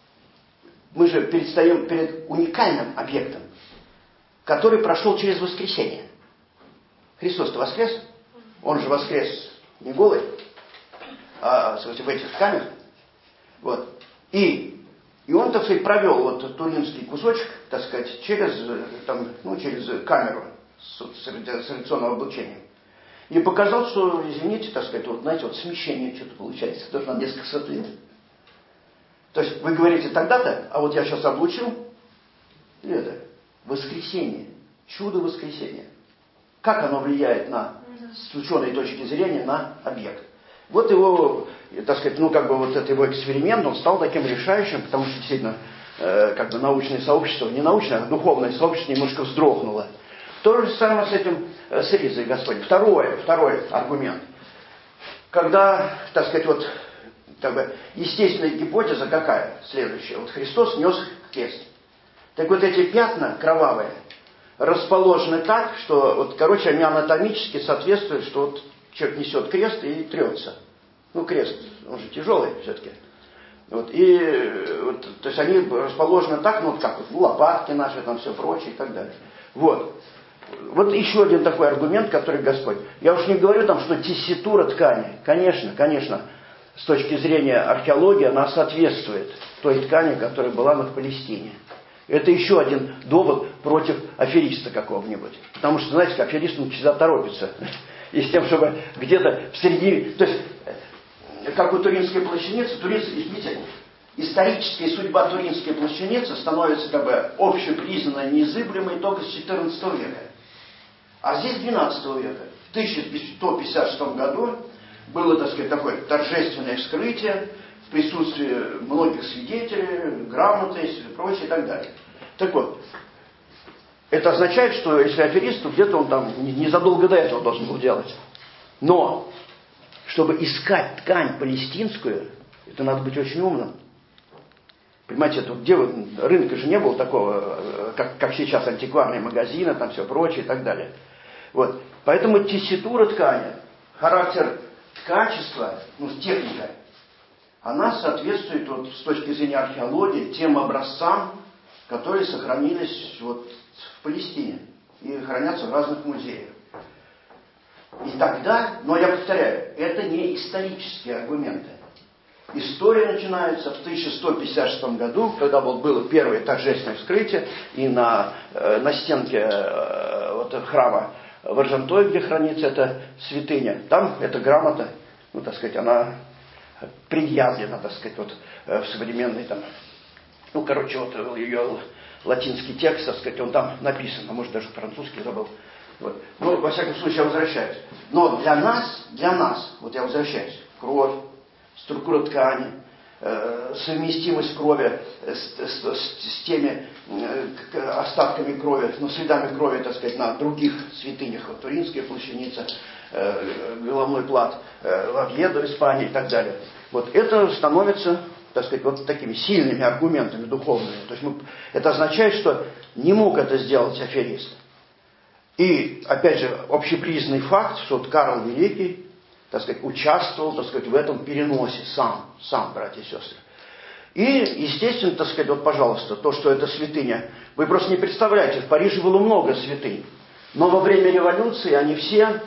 A: мы же предстаем перед уникальным объектом, который прошел через воскресение. Христос-то воскрес? Он же воскрес не голый, а в этих тканях. Вот. И И он, так сказать, провел вот туринский кусочек, так сказать, через, там, ну, через камеру с, с, с реакционным облучением. И показал, что, извините, так сказать, вот, знаете, вот смещение что-то получается, тоже на несколько сот лет. То есть вы говорите тогда-то, а вот я сейчас облучил, и это, воскресение, чудо воскресения. Как оно влияет на, с ученой точки зрения, на объект. Вот его, так сказать, ну как бы вот этот его эксперимент, он стал таким решающим, потому что действительно, э, как бы научное сообщество, не научное, а духовное сообщество немножко вздрогнуло. То же самое с этим, э, с ризой Господь. Второе, второй аргумент. Когда, так сказать, вот, как бы, естественная гипотеза какая? Следующая. Вот Христос нес крест. Так вот эти пятна кровавые расположены так, что, вот, короче, они анатомически соответствуют, что вот человек несет крест и трется. Ну, крест, он же тяжелый все-таки. Вот, и, вот, то есть они расположены так, ну, вот как вот, лопатки наши, там все прочее и так далее. Вот. Вот еще один такой аргумент, который Господь. Я уж не говорю там, что тесситура ткани. Конечно, конечно, с точки зрения археологии она соответствует той ткани, которая была в Палестине. Это еще один довод против афериста какого-нибудь. Потому что, знаете, как аферист, он всегда торопится. И с тем, чтобы где-то в середине... То есть, как у Туринской плащаницы, Туринская, видите, историческая судьба Туринской плащаницы становится как бы общепризнанной, неизыблемой только с четырнадцатого века. А здесь двенадцатого века. В тысяча сто пятьдесят шестом году было, так сказать, такое торжественное вскрытие в присутствии многих свидетелей, грамоты и прочее и так далее. Так вот, это означает, что если аферист, то где-то он там незадолго до этого должен был делать. Но, чтобы искать ткань палестинскую, это надо быть очень умным. Понимаете, это где вот, рынка же не было такого, как, как сейчас антикварные магазины, там все прочее и так далее. Вот. Поэтому тесситура ткани, характер качества, ну, техника, она соответствует вот, с точки зрения археологии тем образцам, которые сохранились вот, в Палестине и хранятся в разных музеях. И тогда, но я повторяю, это не исторические аргументы. История начинается в тысяча сто пятьдесят шестом году, когда вот было первое торжественное вскрытие, и на, э, на стенке э, вот, храма в Аржантое, где хранится эта святыня, там эта грамота, ну, так сказать, она предъявлена, так сказать, вот, в современной там, ну, короче, вот ее латинский текст, так сказать, он там написан, а может даже французский забыл. Вот. Ну, во всяком случае, я возвращаюсь. Но для нас, для нас, вот я возвращаюсь, кровь, структура ткани, э, совместимость крови с, с, с, с теми э, остатками крови, ну, следами крови, так сказать, на других святынях, вот, Туринская плащаница, э, головной плат, э, Овьедо в Испании и так далее. Вот это становится, так сказать, вот такими сильными аргументами духовными. То есть мы, это означает, что не мог это сделать аферист. И, опять же, общепризнанный факт, что вот Карл Великий, так сказать, участвовал, так сказать, в этом переносе сам, сам, братья и сестры. И, естественно, так сказать, вот, пожалуйста, то, что это святыня, вы просто не представляете, в Париже было много святынь, но во время революции они все,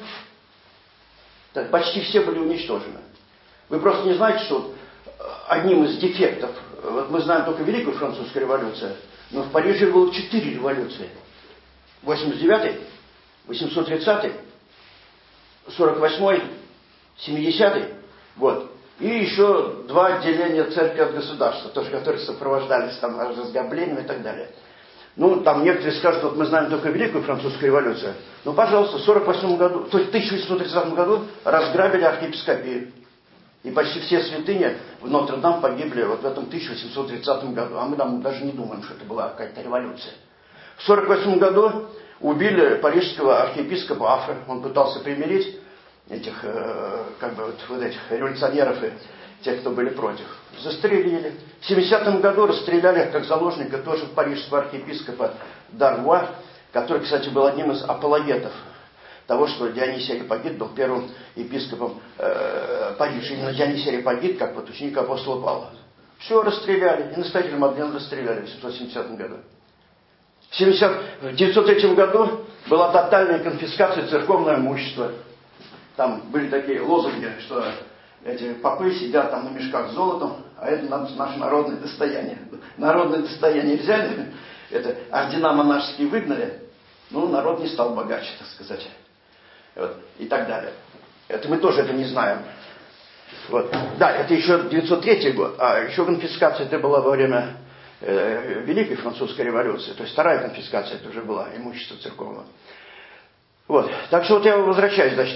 A: так, почти все были уничтожены. Вы просто не знаете, что одним из дефектов, вот мы знаем только Великую Французскую революцию, но в Париже было четыре революции. восемьдесят девятый, восемьсот тридцатый, сорок восьмой, семидесятый год. И еще два отделения церкви от государства, тоже, которые сопровождались там разграблением и так далее. Ну, там некоторые скажут, вот мы знаем только Великую Французскую революцию. Ну, пожалуйста, в сорок восьмом году, то есть в тысяча восемьсот тридцатом году разграбили архиепископию. И почти все святыни в Нотр-Дам погибли вот в этом тысяча восемьсот тридцатом году. А мы там даже не думаем, что это была какая-то революция. В сорок восьмом году убили парижского архиепископа Афре. Он пытался примирить этих, э, как бы, вот, вот этих революционеров и тех, кто были против. Застрелили. В семидесятом году расстреляли как заложника тоже парижского архиепископа Дарвуа, который, кстати, был одним из апологетов того, что Дионисий Ареопагит был первым епископом э, Парижа. Именно Дионисий Ареопагит, как вот ученик апостола Павла. Все расстреляли. И настоятеля Мадлен расстреляли в семьсот семидесятом году. В девятьсот третьем году была тотальная конфискация церковного имущества. Там были такие лозунги, что эти попы сидят там на мешках с золотом, а это наше народное достояние. Народное достояние взяли, это ордена монашеские выгнали, ну, народ не стал богаче, так сказать. Вот, и так далее. Это мы тоже это не знаем. Вот. Да, это еще девятьсот третий год, а еще конфискация это была во время э, Великой Французской революции, то есть вторая конфискация это уже была имущество церковного. Вот. Так что вот я возвращаюсь, значит.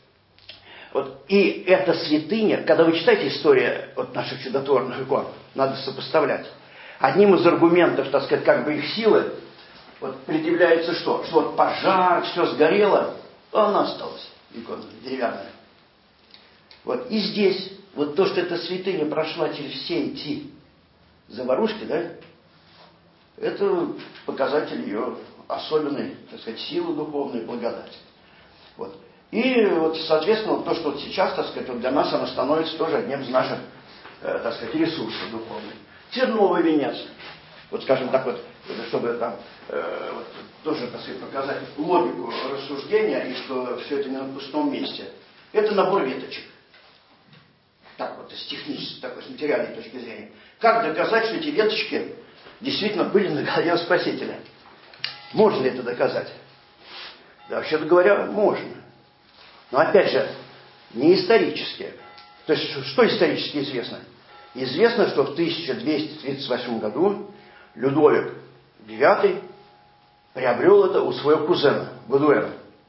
A: Вот. И эта святыня, когда вы читаете историю вот, наших чудотворных икон, надо сопоставлять. Одним из аргументов, так сказать, как бы их силы, вот, предъявляется что? Что вот пожар, все сгорело, а она осталась, икона деревянная. Вот. И здесь, вот то, что эта святыня прошла через все эти заварушки, да, это показатель ее особенной, так сказать, силы духовной, благодати. Вот. И вот, соответственно, вот то, что вот сейчас, так сказать, вот для нас оно становится тоже одним из наших э, так сказать, ресурсы духовные. Терновый венец. Вот, скажем так, вот, чтобы там э, вот, тоже, так сказать, показать логику рассуждения, и что все это не на пустом месте. Это набор веточек. Так вот, с технической, такой, с материальной точки зрения. Как доказать, что эти веточки действительно были на голове у Спасителя? Можно ли это доказать? Да, вообще-то говоря, можно. Но опять же, не исторически. То есть, что исторически известно? Известно, что в тысяча двести тридцать восьмом году Людовик девятый приобрел это у своего кузена, Бодуэна.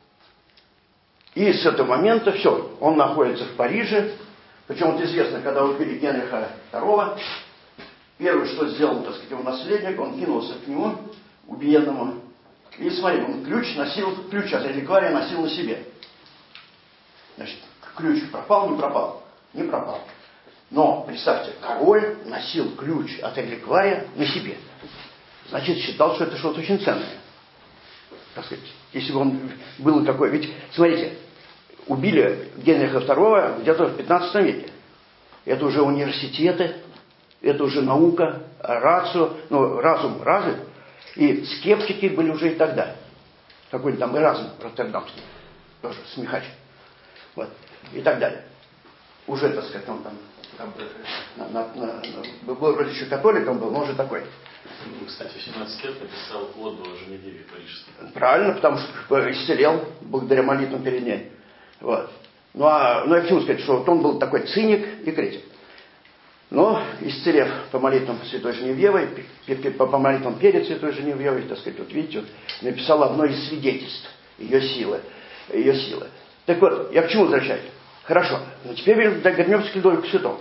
A: И с этого момента все, он находится в Париже. Причем вот известно, когда убили Генриха второго, первое, что сделал, так сказать, его наследник, он кинулся к нему, убиенному. И смотри, он ключ носил, ключ от реликвария носил на себе. Значит, ключ пропал, не пропал? Не пропал. Но, представьте, король носил ключ от реликвария на себе. Значит, считал, что это что-то очень ценное. Так сказать, если бы он был какой... Ведь, смотрите, убили Генриха второго где-то в пятнадцатом веке. Это уже университеты, это уже наука, рацио, ну, разум развит. И скептики были уже и тогда. Какой-нибудь там Эразм Роттердамский, тоже смехач. Вот. И так далее. Уже, так сказать, он там, там на, на, на, на, был вроде еще католиком, был, но уже такой.
E: Кстати, в семнадцать лет написал оду о Женевьеве Парижской.
A: Правильно, потому что исцелел благодаря молитвам перед ней. Вот. Ну, а, ну, я хочу сказать, что вот он был такой циник и критик. Но, исцелев по молитвам Святой Женевьевой, по, по молитвам перед Святой Женевьевой, так сказать, вот видите, вот, написал одно из свидетельств ее силы. Ее силы. Так вот, я к чему возвращаюсь? Хорошо, но теперь вернемся к Людовику Святому.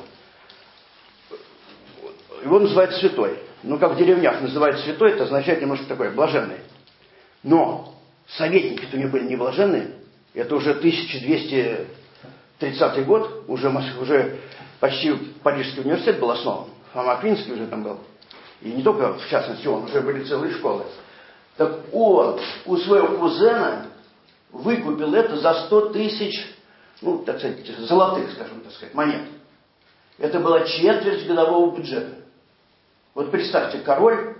A: Его называют святой. Ну, как в деревнях называют святой, это означает немножко такое, блаженный. Но советники-то у него были не блаженные. Это уже тысяча двести тридцатый год, уже, уже почти Парижский университет был основан. Фома Аквинский уже там был. И не только, в частности, он, уже были целые школы. Так он у своего кузена выкупил это за сто тысяч, ну, так сказать, золотых, скажем, так сказать, монет. Это была четверть годового бюджета. Вот представьте, король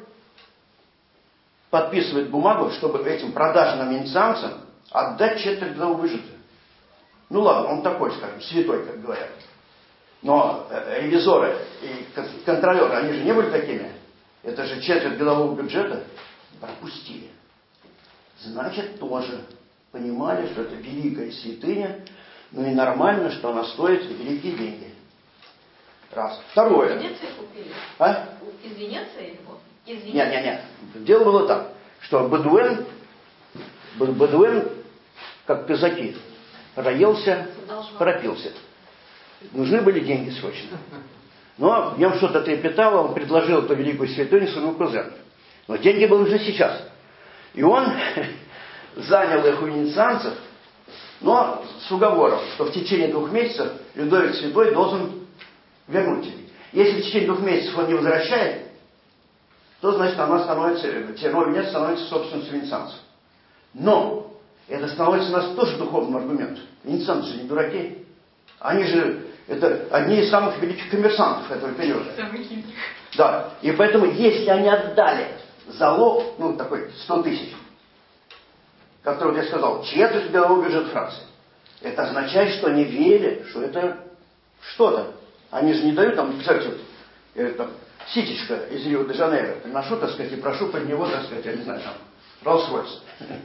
A: подписывает бумагу, чтобы этим продажным венецианцам отдать четверть годового бюджета. Ну ладно, он такой, скажем, святой, как говорят. Но ревизоры и контролеры, они же не были такими. Это же четверть годового бюджета пропустили. Значит, тоже понимали, что это великая святыня, ну и нормально, что она стоит великие деньги. Раз. Второе.
D: Из Венеции купили?
A: А?
D: Из Венеции его? Из Венеции?
A: Нет, нет, нет. Дело было так, что Бодуэн, Бодуэн, как казаки, проелся, пропился. Нужны были деньги срочно. Но в нем что-то трепетало, он предложил эту великую святыню своему кузену. Но деньги были нужны сейчас. И он занял их у венецианцев, но с уговором, что в течение двух месяцев Людовик Святой должен вернуть деньги. Если в течение двух месяцев он не возвращает, то, значит, она становится, терновый венец становится собственностью венецианцев. Но это становится у нас тоже духовным аргументом. Венецианцы же не дураки. Они же, это одни из самых великих коммерсантов этого периода. Да. И поэтому, если они отдали залог, ну, такой, сто тысяч, который, вот я сказал, четверть годового бюджета Франции, это означает, что они верили, что это что-то. Они же не дают там, представьте, вот, э, там, ситечко из Рио-де-Жанейро, приношу, так сказать, и прошу под него, так сказать, я не знаю, там, Роллс-Ройс.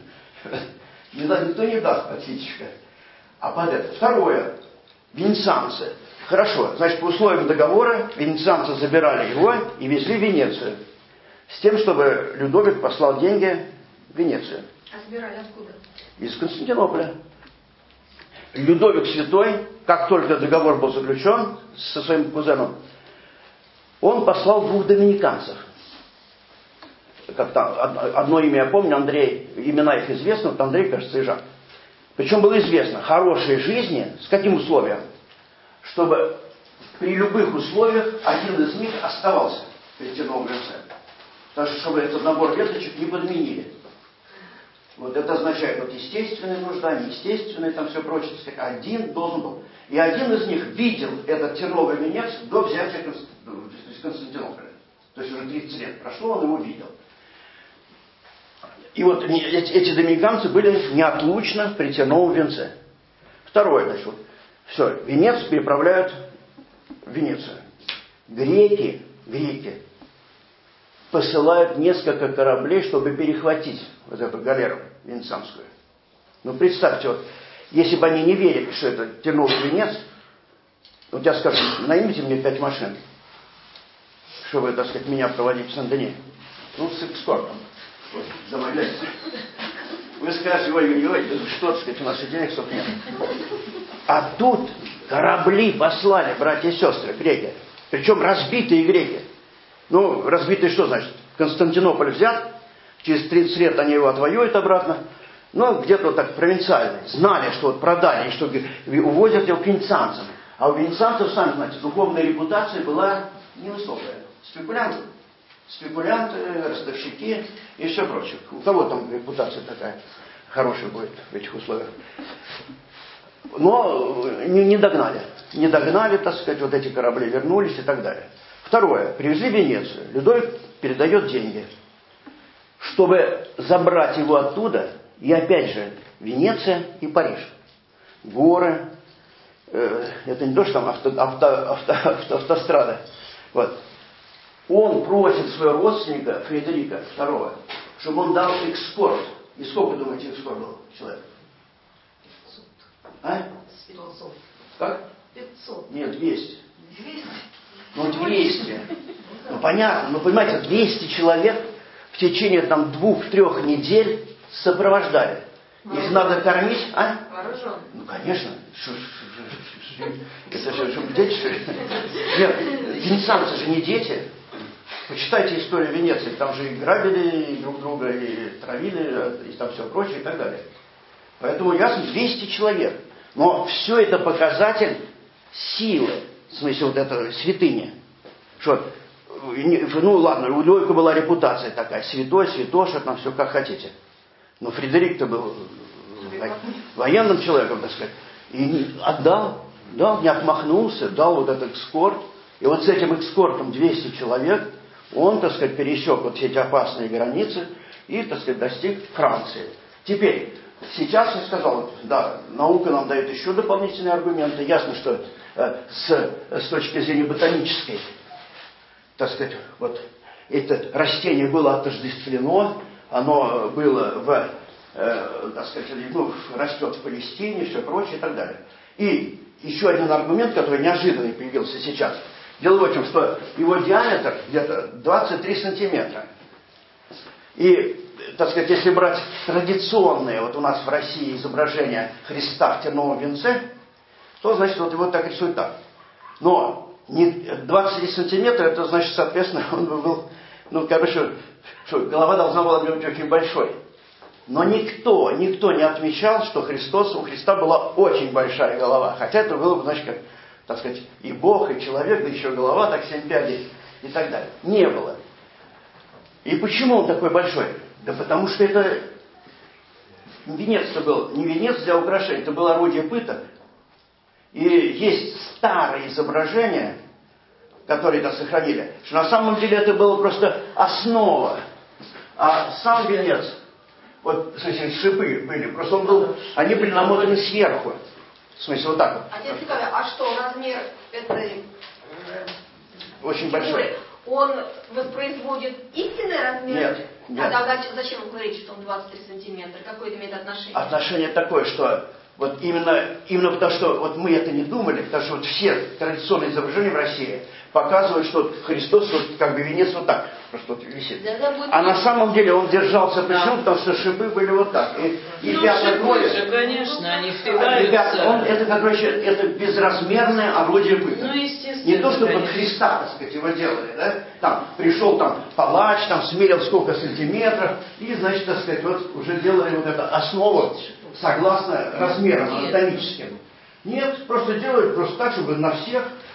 A: Никто не даст под ситечко. А под это. Второе. Венецианцы. Хорошо. Значит, по условиям договора венецианцы забирали его и везли в Венецию. С тем, чтобы Людовик послал деньги в Венецию.
D: А забирали откуда?
A: Из Константинополя. Людовик Святой, как только договор был заключен со своим кузеном, он послал двух доминиканцев. Как там, одно имя я помню, Андрей, имена их известны, вот Андрей, кажется, и Жак. Причем было известно, хорошей жизни, с каким условием? Чтобы при любых условиях один из них оставался при терновом венце. Потому что, чтобы этот набор веточек не подменили. Вот это означает, вот естественная нужда, неестественная, там все прочее, так сказать, один должен был. И один из них видел этот терновый венец до взятия Константинополя. То есть уже тридцать лет прошло, он его видел. И вот эти, эти доминиканцы были неотлучно при терновом венце. Второе, значит, вот, все, венец переправляют в Венецию. Греки, греки посылают несколько кораблей, чтобы перехватить вот эту галеру венецианскую. Ну, представьте, вот, если бы они не верили, что это терновый венец, вот я скажу, наймите мне пять машин, чтобы, так сказать, меня проводить в Сен-Дени. Ну, с экскортом. Вот, замовляйте. Вы скажете, ой, ой, ой, что, так сказать, у нас и денег столько нет. А тут корабли послали, братья и сестры, греки. Причем разбитые греки. Ну, разбитые что значит? Константинополь взят, через тридцать лет они его отвоюют обратно. Ну, где-то вот так провинциальные. Знали, что вот продали, и что увозят его к венецианцам. А у венецианцев, сами знаете, духовная репутация была невысокая. Спекулянты. Спекулянты, ростовщики и все прочее. У кого там репутация такая хорошая будет в этих условиях? Но не, не догнали. Не догнали, так сказать, вот эти корабли вернулись и так далее. Второе. Привезли в Венецию. Людовик передает деньги, чтобы забрать его оттуда. И опять же, Венеция и Париж. Горы. Э, это не то, что там авто, авто, авто, авто, автострада. Вот. Он просит своего родственника, Фредерика второго, чтобы он дал экскорт. И сколько, думаете, экскорт был человек?
C: пятьсот.
A: А?
C: пятьсот.
A: Как?
C: пятьсот.
A: Нет, двести.
C: двести.
A: Ну, двести. Ну, понятно. Ну, понимаете, двести человек в течение там двух-трех недель сопровождали. Их надо кормить, а?
C: Вооружен.
A: Ну, конечно. Шо, шо, шо, шо, это же что, дети, что ли? Нет, венецианцы же не дети. Почитайте историю Венеции. Там же и грабили друг друга, и травили, и там все прочее, и так далее. Поэтому ясно, двести человек. Но все это показатель силы. В смысле, вот это святыня. Что, ну ладно, у Людовика была репутация такая. Святой, святоша, там все как хотите. Но Фредерик-то был военным человеком, так сказать. И отдал, дал, не отмахнулся, дал вот этот экскорт. И вот с этим экскортом двести человек он, так сказать, пересек вот все эти опасные границы и, так сказать, достиг Франции. Теперь, сейчас я сказал, да, наука нам дает еще дополнительные аргументы. Ясно, что э, с, с точки зрения ботанической, так сказать, вот это растение было отождествлено, оно было в, э, так сказать, ну, растет в Палестине, все прочее и так далее. И еще один аргумент, который неожиданно появился сейчас. Дело в том, что его диаметр где-то двадцать три сантиметра. И, так сказать, если брать традиционные, вот у нас в России изображение Христа в терновом венце, то, значит, вот его так рисуют так. Но не двадцать три сантиметра, это значит, соответственно, он был, ну, короче, что голова должна была быть очень большой. Но никто, никто не отмечал, что Христос, у Христа была очень большая голова. Хотя это было бы, значит, как, так сказать, и Бог, и человек, да еще голова, так семь пядей и так далее. Не было. И почему он такой большой? Да потому что это венец-то был, не венец для украшения, это было орудие пыток. И есть старые изображения, которые там сохранили, что на самом деле это было просто основа. А сам венец, вот, в смысле, шипы были, просто он был, они были намотаны сверху. В смысле, вот так вот.
C: Отец Николай, а что, размер этой
A: очень
C: фигуры,
A: большой.
C: Он воспроизводит истинный размер?
A: Нет, нет.
C: А тогда зачем вы говорите, что он двадцать три сантиметра? Какое это имеет отношение?
A: Отношение такое, что вот именно, именно потому, что вот мы это не думали, потому что вот все традиционные изображения в России показывают, что Христос вот как бы венец вот так просто вот висит.
C: Да, будет...
A: А на самом деле он держался почему? Да. Потому что шипы были вот так. И, и
B: ну,
A: пятна
B: шипы
A: крови,
B: же, конечно, они
A: впиваются. Ребята, он, это, короче, это безразмерное орудие пыток.
B: Ну, естественно.
A: Не то, чтобы
B: конечно.
A: Христа, так сказать, его делали, да? Там пришел там палач, там смерил сколько сантиметров, и, значит, так сказать, вот уже делали вот эту основу согласно размерам анатомическим. Нет, просто делают просто так, чтобы на всех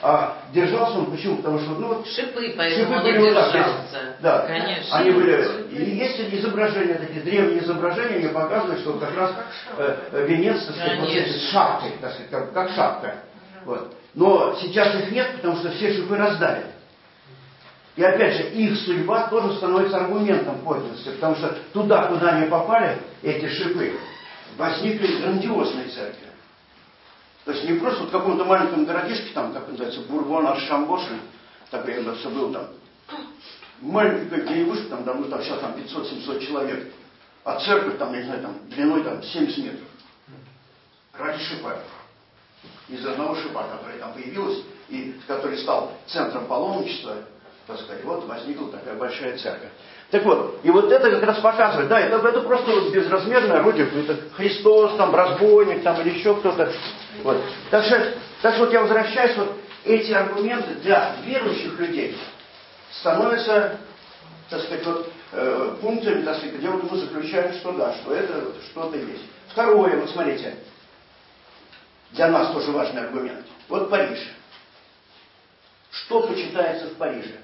A: А держался он почему? Потому что, ну вот...
B: Шипы, поэтому он
A: держался. Да,
B: конечно.
A: Они были... И есть изображения, такие древние изображения, они показывают, что как раз э, венец, так сказать, вот с шапкой, так сказать, как, как шапка. Вот. Но сейчас их нет, потому что все шипы раздали. И опять же, их судьба тоже становится аргументом подлинности, потому что туда, куда они попали, эти шипы, возникли грандиозные церкви. То есть не просто вот в каком-то маленьком городишке, там, как называется, Бурбон-Аршамбоши, такой я все был там, маленькая деревушка, там, там, ну, там сейчас там пятьсот-семьсот человек, а церковь там, я не знаю, там, длиной там семьдесят метров. Ради шипа. Из одного шипа, который там появился, и который стал центром паломничества, так сказать, вот возникла такая большая церковь. Так вот, и вот это как раз показывает, да, это, это просто вот безразмерное орудие, это Христос, там, разбойник, там, или еще кто-то. Вот. Так что, так что вот я возвращаюсь, вот эти аргументы для верующих людей становятся, так сказать, вот, э, пунктами, так сказать, где вот мы заключаем, что да, что это вот, что-то есть. Второе, вот смотрите, для нас тоже важный аргумент. Вот Париж. Что почитается в Париже?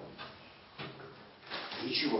A: Ничего.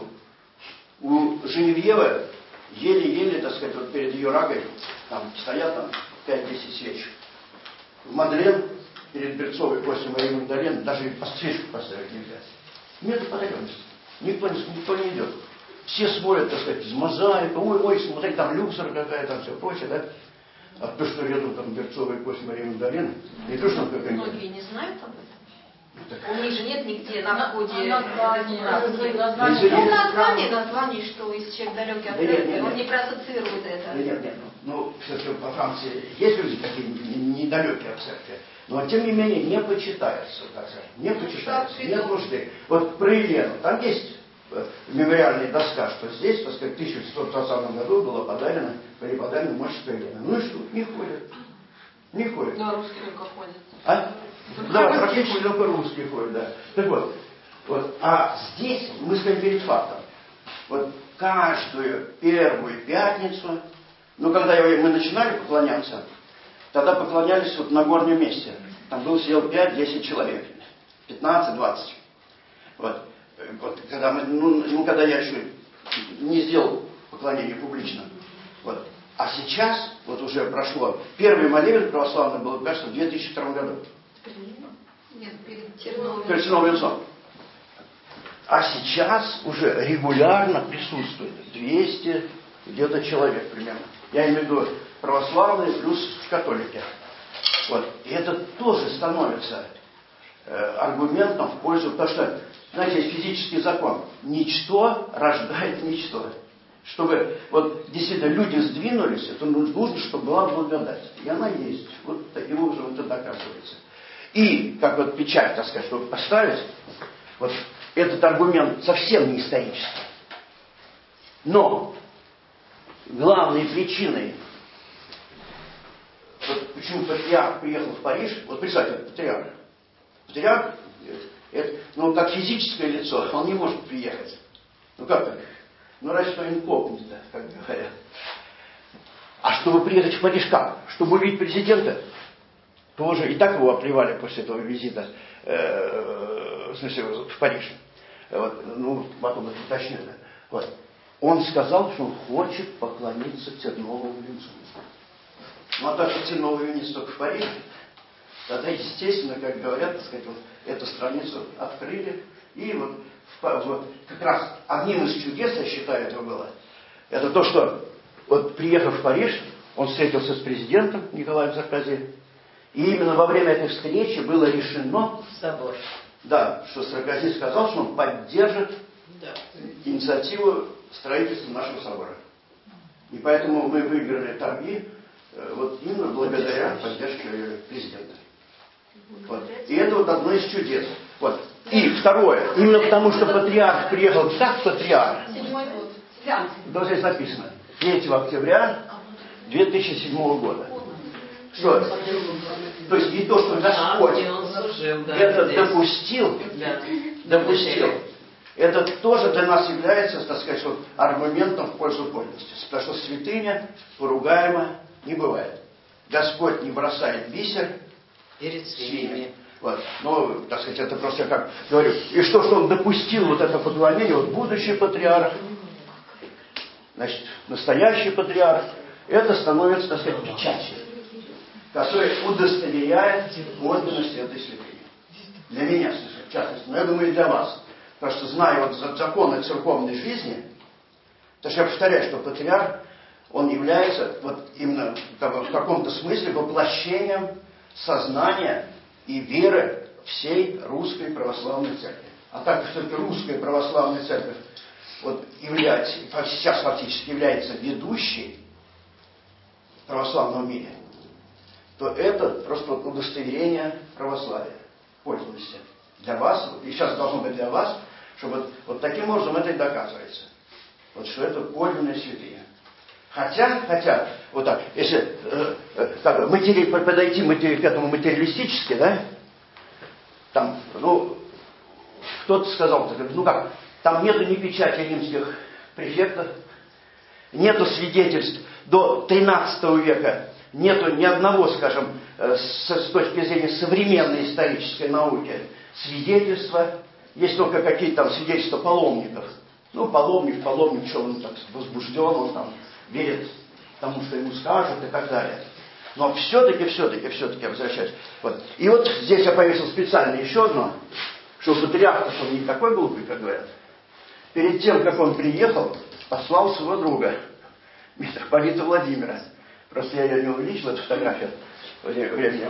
A: У Женевьевы еле-еле, так сказать, вот перед ее рагой, там стоят там пять-десять свеч. В Мадлен, перед Берцовой после Марии Магдалины, даже свечку поставить нельзя. Нет потребности. Никто не, никто не идет. Все смотрят, так сказать, из мозаика, ой, ой, смотри, там люстра какая-то, там все прочее, да? А то, что рядом там Берцовой после Марии Магдалины, не то, что какая-то...
C: Многие не знают об этом.
A: Так.
C: У них же нет нигде на входе
D: название,
C: название. Ну, название, название, что если человек далекий от церкви, он не проассоциирует это.
A: Да нет, нет, ну, ну все-таки по Франции есть люди такие недалекие от церкви, но тем не менее не почитаются, так сказать, не почитаются, нет нужды. Вот про Елену, там есть мемориальная доска, что здесь, так сказать, в тысяча шестьсот двадцатом году было подарено, были подарены мощество Елены. Ну и что? Не ходят. Не ходят.
D: Да, русские только ходят.
A: А? Да, практически только русские ходят, да. Так вот, вот, а здесь мы стоим перед фактом. Вот каждую первую пятницу, ну, когда мы начинали поклоняться, тогда поклонялись вот на горнем месте. Там был сидел пять-десять человек, пятнадцать-двадцать. Вот. Вот, когда мы, ну, ну, когда я еще не сделал поклонение публично. Вот. А сейчас, вот уже прошло, первый молебен православный был, кажется, в две тысячи втором году.
C: Нет, перед Терновым.
A: Перед Терновым венцом. А сейчас уже регулярно присутствует двести где-то человек примерно. Я имею в виду православные плюс католики. Вот. И это тоже становится э, аргументом в пользу, потому что, знаете, есть физический закон. Ничто рождает ничто. Чтобы вот действительно люди сдвинулись, это нужно, чтобы была благодать. И она есть. Вот таким образом это доказывается. И, как вот печать, так сказать, чтобы поставить, вот этот аргумент совсем не исторический. Но главной причиной, вот почему патриарх приехал в Париж, вот представьте, патриарх. Патриарх, это, ну, как физическое лицо, он не может приехать. Ну как так? Ну, разве что инкогнито, как говорят. А чтобы приехать в Париж как? Чтобы увидеть президента? Тоже. И так его оплевали после этого визита, э, в смысле, в Париж. Вот, ну, потом это уточню. Вот. Он сказал, что он хочет поклониться Терновому венцу. Ну, а так как Терновый венец только в Париже, тогда, естественно, как говорят, так сказать, вот эту страницу открыли. И вот, вот как раз одним из чудес, я считаю, это было, это то, что вот приехав в Париж, он встретился с президентом Николаем Саркози. И именно во время этой встречи было решено,
B: собор.
A: Да, что Саркози сказал, что он поддержит
B: да.
A: инициативу строительства нашего собора. И поэтому мы выиграли торги вот именно благодаря поддержке президента. Вот. И это вот одно из чудес. Вот. И второе, именно потому, что патриарх приехал как патриарх.
C: Седьмой год.
A: Да, здесь написано. третьего октября две тысячи седьмого года. Что? То есть не то, что Господь это допустил, допустил. Это тоже для нас является, так сказать, вот, аргументом в пользу подлинности. Потому что святыня поругаема не бывает. Господь не бросает бисер
B: перед свиньями.
A: Вот. Но, так сказать, это просто я как говорю. И что, что он допустил вот это поклонение, вот будущий патриарх, значит, настоящий патриарх, это становится, так сказать, печатью, которая удостоверяет подлинность этой святыни. Для меня, в частности, но я думаю, и для вас. Потому что, зная вот законы церковной жизни, потому что я повторяю, что патриарх, он является вот именно как бы, в каком-то смысле воплощением сознания и веры всей русской православной церкви. А так как все-таки русская православная церковь вот, является, сейчас фактически является ведущей в православном мире, то это просто вот удостоверение православия, подлинности. Для вас, и сейчас должно быть для вас, что вот, вот таким образом это и доказывается. Вот что это подлинная святыня. Хотя, хотя, вот так, если э, э, как бы матери, подойти матери, к этому материалистически, да, там, ну, кто-то сказал, ну как, там нету ни печати римских префектов, нету свидетельств до тринадцатого века, нету ни одного, скажем, э, с, с точки зрения современной исторической науки, свидетельства, есть только какие-то там свидетельства паломников. Ну, паломник, паломник, что он так возбужден, он там верит тому, что ему скажут и так далее. Но все-таки, все-таки, все-таки возвращаюсь. Вот. И вот здесь я повесил специально еще одно, что патриарх, он не такой глупый, как говорят. Перед тем, как он приехал, послал своего друга, митрополита Владимира. Просто я ее не увеличил, эту фотографию. Времени.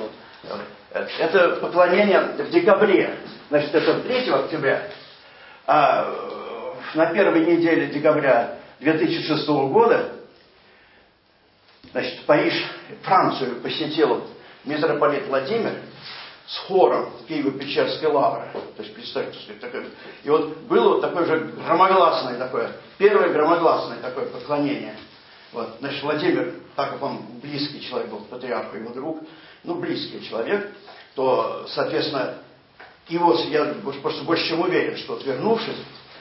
A: Это поклонение в декабре. Значит, это третьего октября. А на первой неделе декабря две тысячи шестого года, значит, Париж, Францию посетил митрополит Владимир с хором Киево-Печерской лавры. То есть, представьте, такое. И вот было вот такое же громогласное такое, первое громогласное такое поклонение. Вот. Значит, Владимир, так как он близкий человек был, патриарху, его друг, ну, близкий человек, то, соответственно, его, я просто больше чем уверен, что, вернувшись,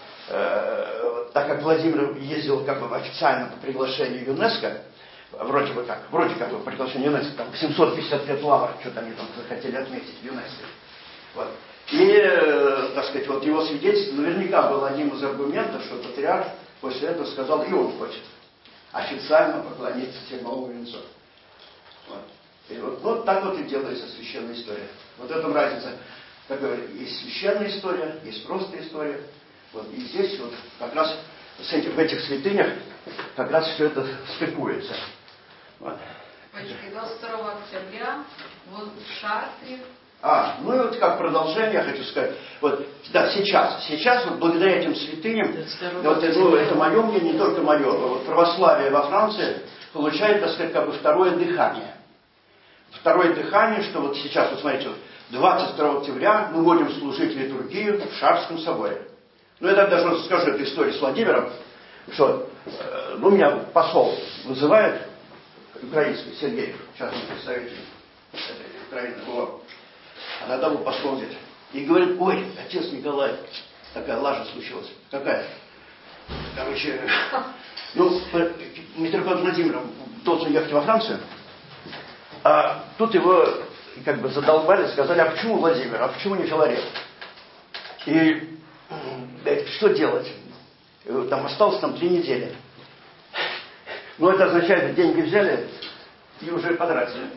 A: э, так как Владимир ездил как бы официально по приглашению ЮНЕСКО, вроде бы как, вроде как по приглашению ЮНЕСКО, там восемьсот пятьдесят лет лавр, что-то они там захотели отметить в ЮНЕСКО. Вот. И, э, так сказать, вот его свидетельство наверняка был одним из аргументов, что патриарх после этого сказал, и он хочет официально поклониться седьмому венцу. Вот. И вот, вот так вот и делается священная история. Вот это разница. Как говорят, есть священная история, есть просто история. Вот. И здесь вот как раз с этим, в этих святынях как раз все это стыкуется. Вот.
D: двадцать второго октября вот в Шартре.
A: А, ну и вот как продолжение я хочу сказать. Вот, да, сейчас. Сейчас вот благодаря этим святыням, вот, ну, это мое мнение, не только мое, вот, православие во Франции получает, так сказать, как бы второе дыхание. Второе дыхание, что вот сейчас, вот смотрите, вот, двадцать второго октября мы будем служить литургию в Шарском соборе. Ну, я так даже скажу эту историю с Владимиром, что э, ну, меня посол вызывает, украинский, Сергей, частный представитель этой Украины, вот. А тогда был посол где-то. И говорит, ой, отец Николай, такая лажа случилась. Какая? Короче, ну, митрополит Владимир должен ехать во Францию, а тут его как бы задолбали, сказали, а почему Владимир, а почему не Филарет? И что делать? Там осталось там три недели. Ну, это означает, что деньги взяли и уже потратили.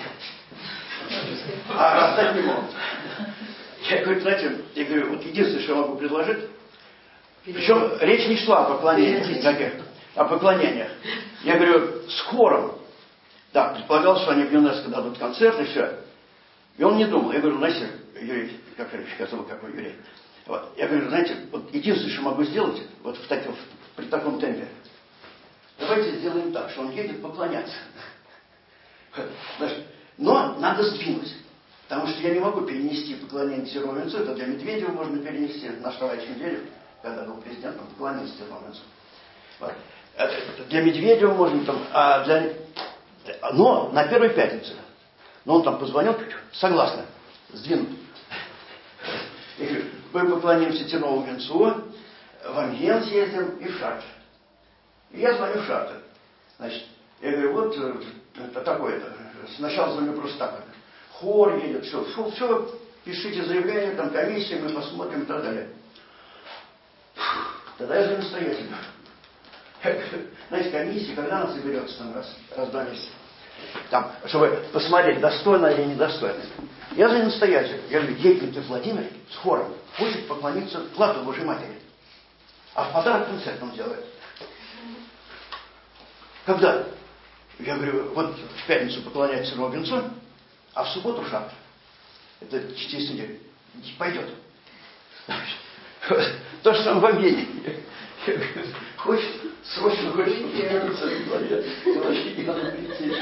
A: А раздать не могут. Я говорю, знаете, я говорю, вот единственное, что я могу предложить, причем речь не шла о поклонениях никаких, о поклонениях. Я говорю, с хором. Да, предполагал, что они в ЮНЕСКО дадут концерт и все. И он не думал. Я говорю, знаете, Юрий, как я забыл, какой Юрий. Вот. Я говорю, знаете, вот единственное, что могу сделать, вот в таком, при таком темпе, давайте сделаем так, что он едет поклоняться. Значит, но надо сдвинуть. Потому что я не могу перенести поклонение Седьмому венцу. Это для Медведева можно перенести. Наш товарищ Медведев, когда был президентом, поклонился Седьмому венцу. Вот. Это для Медведева можно там, а для... Но на первой пятнице. Но он там позвонил, согласно, сдвинут. Я говорю, мы поклонимся Седьмому венцу, в Амьен съездим и в Шартр. И я звоню в Шартр. Значит, я говорю, вот это такое-то. Сначала звоню просто так. Хор едет, все, все, все пишите заявление, там комиссия, мы посмотрим и так далее. Тогда я же настоятель. Знаете, комиссия, когда она соберется там раз, раз в два месяца, там, чтобы посмотреть, достойно или недостойно. Я же настоятель. Я говорю, Геккельтов Владимир с хором хочет поклониться Плату Божьей Матери. А в подарок концерт он делает. Когда? Я говорю, вот в пятницу поклоняется Робинсон, а в субботу шаг. Это через неделю. Пойдет. То же самое в Армении. Хочет, срочно хочет поклониться. Вообще не надо прийти.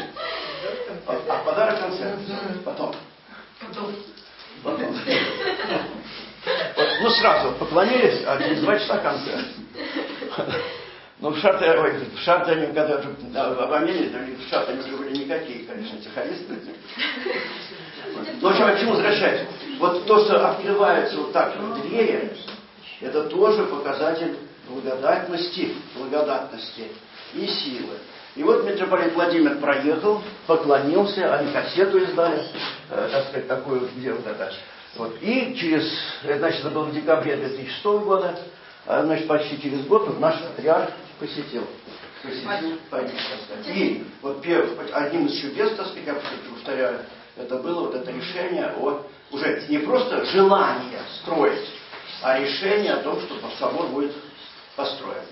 A: А подарок концерт. Потом. Потом. Потом. Вот, ну сразу поклонились, а через два часа концерт. Ну, в Шарте, ой, в Шарте они, когда же, в Армении, в Шарте они уже были никакие, конечно, эти хористы. Ну, в общем, я к чему возвращаюсь? Вот то, что открывается вот так вот двери, это тоже показатель благодатности, благодатности и силы. И вот митрополит Владимир проехал, поклонился, они кассету издали, э, так сказать, такую, где вот это. Вот. И через, значит, это было в декабре две тысячи шестого года, а, значит, почти через год наш патриарх посетил. Посетил Париж, так сказать. И вот первым, одним из чудес, так сказать, я повторяю, это было вот это решение о, уже не просто желание строить, а решение о том, что собор будет построен.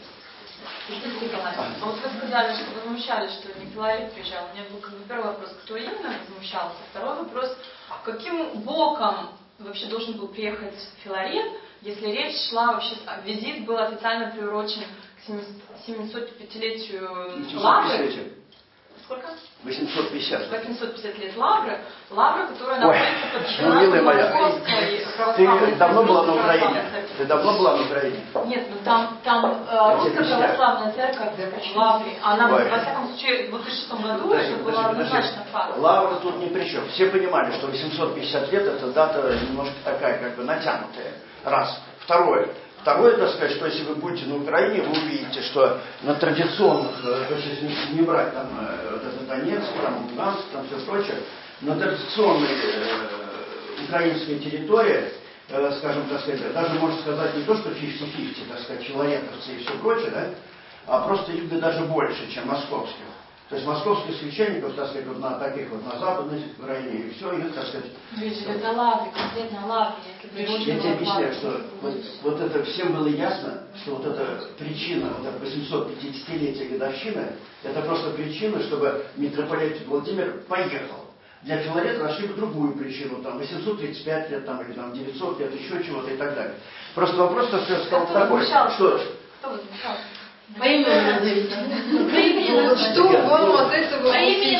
F: А вот вы сказали, что возмущались, что не Филарет приезжал. У меня был как бы первый вопрос, кто именно возмущался. Второй вопрос, каким боком вообще должен был приехать Филарет, если речь шла вообще, визит был официально приурочен к семисотпятилетию Лавры. Сколько?
A: восемьсот пятьдесят.
F: восемьсот пятьдесят лет Лавры. Лавры, которая находится под
A: патронатом
F: Московской православной.
A: Ты давно была на Украине? Ты давно была на Украине?
F: Нет, ну там, там э, русская православная церковь в Лавре. Она, во всяком случае, в две тысячи шестом году это была однозначно факт.
A: Лавра тут ни при чем. Все понимали, что восемьсот пятьдесят лет это дата немножко такая, как бы натянутая. Раз. Второе. Второе, так сказать, что если вы будете на Украине, вы увидите, что на традиционных, то есть если не брать там вот это Донецк, там Луганск, там все прочее, на традиционной э, украинской территории, э, скажем, так сказать, даже можно сказать не то, что пятьдесят на пятьдесят, так сказать, филаретовцы и все прочее, да, а просто их даже больше, чем московских. То есть московских священников, так сказать, вот на таких вот на западной Украине, и все, их, так сказать...
F: Речь идет о Лавре, конкретно о Лавре.
A: Я тебе объясняю, что вот, вот это всем было ясно, что вот эта причина, вот эта восемьсот пятидесятилетия годовщины, это просто причина, чтобы митрополит Владимир поехал. Для Филарета нашли бы другую причину, там восемьсот тридцать пять лет, там, или там девятьсот лет, еще чего-то и так далее. Просто вопрос, так сказать, стал такой, что...
F: Кто возмущался?
C: По имени назовите. Что вам от этого? По имени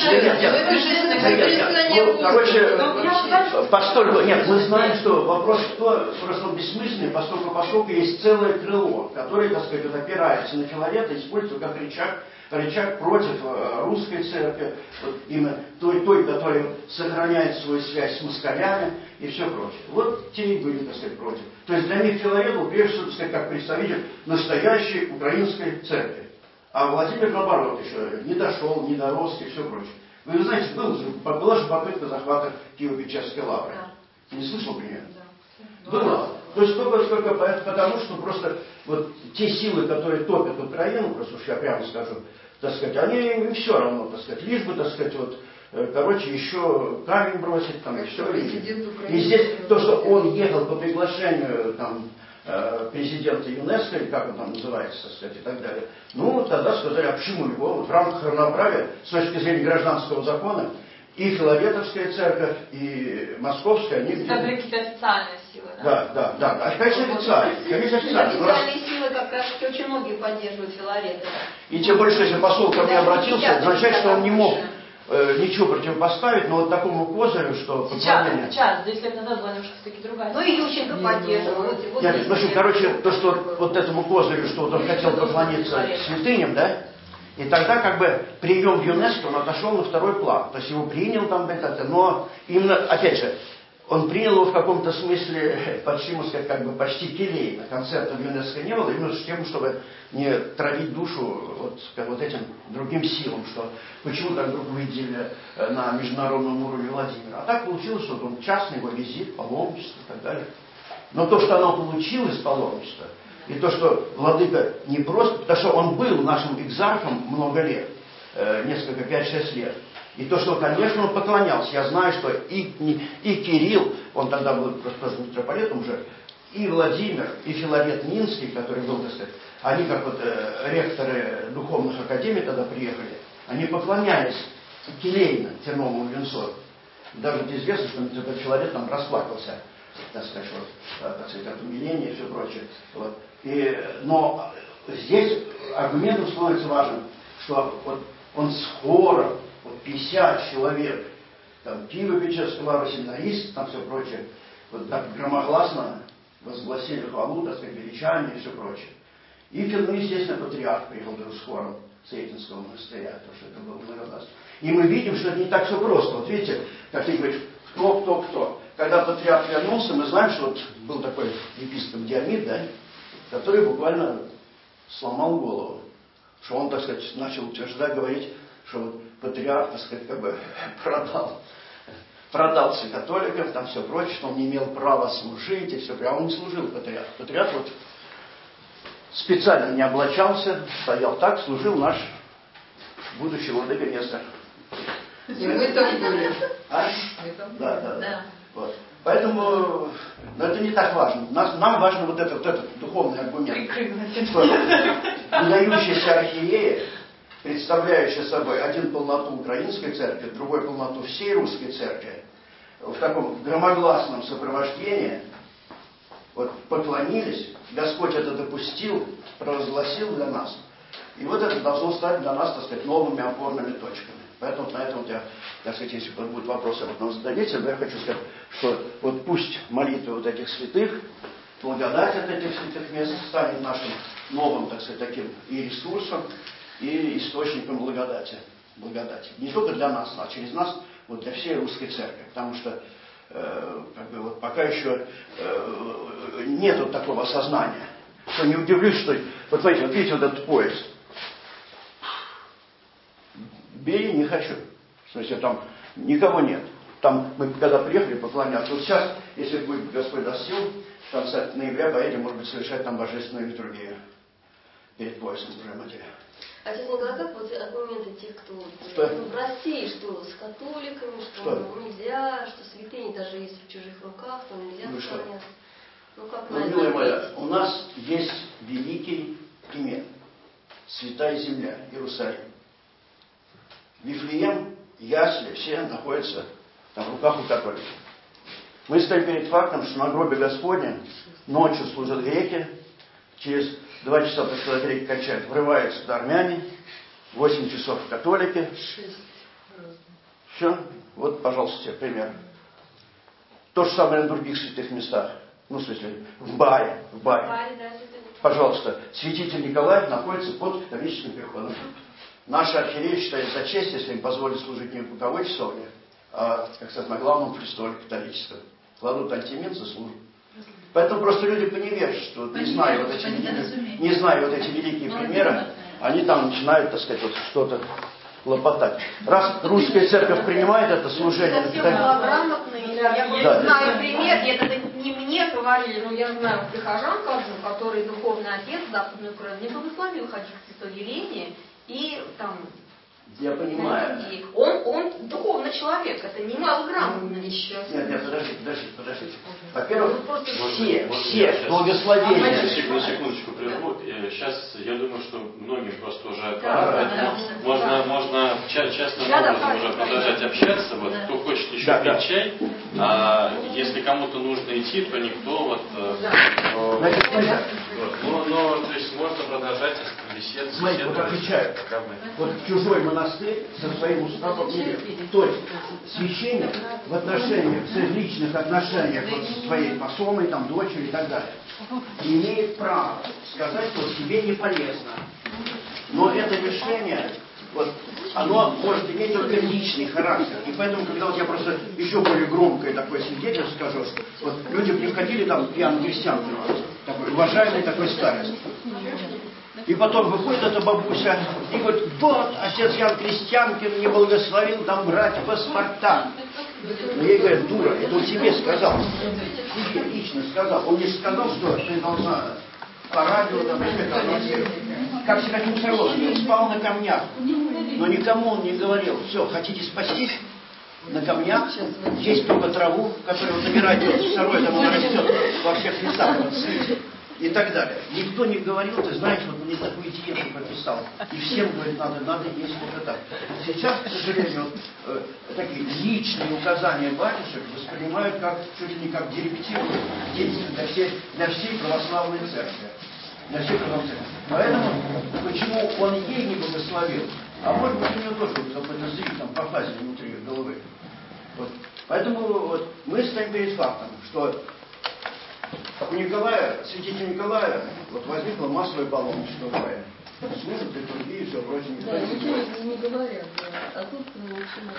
C: назовите.
A: Ну, короче, постольку, нет, мы знаем, что вопрос что, просто он бессмысленный, поскольку, поскольку есть целое крыло, которое, так сказать, опирается на Филарета, используется как рычаг, рычаг против русской церкви, вот именно той, той, которая сохраняет свою связь с москалями и все прочее. Вот те и были, так сказать, против. То есть для них Филарет был, прежде всего, так сказать, как представитель настоящей украинской церкви. А Владимир, наоборот, еще не дошел, не дорос и все прочее. Вы знаете, был, была же попытка захвата Киево-Печерской лавры. Да. Не слышал про нее? Да. Была. То есть только, только потому, что просто вот те силы, которые топят Украину, просто уж я прямо скажу, так сказать, они им все равно, так сказать, лишь бы, так сказать, вот, короче, еще камень бросить, там, и все. И, и здесь то, что он ехал по приглашению, там, президента ЮНЕСКО, или как он там называется, так сказать, и так далее. Ну, тогда сказали, а почему его? Вот в рамках равноправия, с точки зрения гражданского закона, и Филаретовская церковь, и Московская, они...
F: Это были какие-то официальные силы, да?
A: Да, да, да. А, конечно, официальные. Конечно, официальные.
C: Официальные силы как раз очень многие поддерживают Филаретова.
A: И тем больше, если посол ко мне обратился, это означает, что он не мог э, ничего противопоставить, но вот такому козырю, что...
F: Сейчас, сейчас, десять лет назад была немножко все-таки другая.
C: Ну и Ющенко поддерживал. Вот,
A: Нет, ну, в общем, короче, то, что вот этому козырю, что вот он хотел поклониться святыням, да? И тогда как бы прием в ЮНЕСКО, он отошел на второй план. То есть его принял там, это, но именно, опять же, он принял его в каком-то смысле, почти, можно сказать, как бы почти келейно. Концерта в ЮНЕСКО не было, именно с тем, чтобы не травить душу вот, вот этим другим силам, что почему так вдруг выделили на международном уровне Владимира. А так получилось, что он частный его визит, паломничество и так далее. Но то, что оно получилось, паломничество, и то, что владыка не просто, потому что он был нашим экзархом много лет, э, несколько, пять-шесть лет. И то, что, конечно, он поклонялся. Я знаю, что и, и Кирилл, он тогда был просто митрополитом уже, и Владимир, и Филарет Минский, который был, так сказать, они как вот э, ректоры духовных академий тогда приехали, они поклонялись келейно терновому венцу. Даже это известно, что митрополит Филарет там расплакался, так сказать, вот, так сказать, от умиления и все прочее. Вот. И, но здесь аргументом становится важным, что вот он с хором, вот пятьдесят человек, там Киево-Печерская лавра, семинарист, там все прочее, вот так громогласно возгласили хвалу, так сказать, величание и все прочее. И, ну, естественно, патриарх приехал даже с хором Сретенского монастыря, потому что это было благодарство. И мы видим, что это не так все просто. Вот видите, как ты говоришь, кто, кто, кто. Когда патриарх вернулся, мы знаем, что вот был такой епископ Диамид, да, который буквально сломал голову. Что он, так сказать, начал утверждать, говорить, что вот патриарх, так сказать, как бы продал, продался католикам, там все прочее, что он не имел права служить, и все прочее. А он не служил патриарх. Патриарх вот специально не облачался, стоял так, служил наш будущий владыка Нестор.
D: И мы там были.
A: А? Да, да, да. Вот. Поэтому, но это не так важно. Нас, нам важен вот этот, вот этот духовный аргумент. Что выдающиеся архиереи, представляющие собой один полноту украинской церкви, другой полноту всей русской церкви, в таком громогласном сопровождении, вот поклонились, Господь это допустил, провозгласил для нас. И вот это должно стать для нас, так сказать, новыми опорными точками. Поэтому на этом я, так сказать, если будут вопросы, вот нам зададите, но я хочу сказать, что вот пусть молитвы вот этих святых, благодать от этих святых мест станет нашим новым, так сказать, таким и ресурсом, и источником благодати. благодати. Не только для нас, а через нас, вот для всей русской церкви. Потому что э, как бы, вот, пока еще э, нет вот такого осознания. Что не удивлюсь, что... Вот смотрите, вот видите вот этот поезд. Бери, не хочу. В смысле, там никого нет. Там мы когда приехали поклоняться. Вот сейчас, если будет Господь даст сил, в конце ноября поедем, может быть, совершать там божественную литургию перед поясом Божьей Матери.
G: Отец Николай, как вот аргументы тех, кто
A: что?
G: Ну, в России, что с католиками, что, что? нельзя, что святыни даже есть в чужих руках, то нельзя
A: ну,
G: сохранять. Ну, как
A: ну, милая моя, у нас есть великий пример. Святая земля, Иерусалим. Вифлеем, ясли, все находятся там, в руках у католиков. Мы стоим перед фактом, что на гробе Господня ночью служат греки, через два часа после того, греки кончают, врываются туда армяне, восемь часов католики. Все, вот, пожалуйста, тебе пример. То же самое на других святых местах. Ну, в смысле, в Баре. В Баре. Пожалуйста, святитель Николай находится под католическим переходом. Наши архиереи считают за честь, если им позволят служить не в боковой часовне, а, как сказать, на главном престоле католическом. Кладут антименцы, служат. Поэтому просто люди по невежеству, не зная вот эти, не зная вот эти великие примеры, они там начинают, так сказать, вот что-то лопотать. Раз русская церковь принимает это служение...
D: Совсем
A: так...
D: малограмотные. Я
A: да.
D: знаю пример, это не мне говорили, но я знаю прихожанку одну, который духовный отец Западной Украины не благословил ходить в святоделение и там...
A: Я понимаю.
D: Он, он духовный человек, это не малограмотно еще.
A: Нет, нет, подождите, подождите, подождите. Во-первых, все, все благословения.
E: На секундочку прерву. Сейчас я думаю, что многим просто уже пора, поэтому можно, можно частным образом уже продолжать общаться. Вот, кто хочет еще
A: да,
E: пить
A: да.
E: чай, а если кому-то нужно идти, то никто вот.
A: Значит,
E: вот но, но то есть можно продолжать беседу.
A: Смотрите, вот отвечаю. Вот чужой монастырь со своим уставом не верит. То есть священник в отношениях, в личных отношениях вот со своей посомой, там, дочерью и так далее, имеет право сказать, что себе не полезно. Но это решение, вот оно может иметь только личный характер. И поэтому, когда вот я просто еще более громкое такое свидетельство скажу, вот люди приходили там пьяным крестьянкам, такой уважаемый такой старец. И потом выходит эта бабуся и говорит: вот, отец Ян Крестьянкин не благословил там брать паспорта. Но ей говорят: дура, это он тебе сказал. Тебе лично сказал. Он не сказал, что ты должна по радио там это анонсировать. Как Серафим Саровский, он спал на камнях. Но никому он не говорил: все, хотите спастись? На камнях есть только траву, которая вот набирает вот сырой, там она растет во всех лесах, вот цветет. И так далее. Никто не говорил, ты знаешь, вот мне такую диету прописал. И всем говорит, надо, надо есть вот это. Сейчас, к сожалению, вот, э, такие личные указания батюшек воспринимают как чуть ли не как директиву действия для всей, для всей православной церкви. Для всей православной церкви. Поэтому, почему он ей не благословил? А может быть, у него тоже какой-то сдвиг там пофазил внутри головы. Вот. Поэтому вот, мы стоим перед фактом, что у Николая, святителя Николая, вот возникло массовое паломничество в крае. Служат литургии и все прочее.
G: Да, ничего не говорят, а тут ничего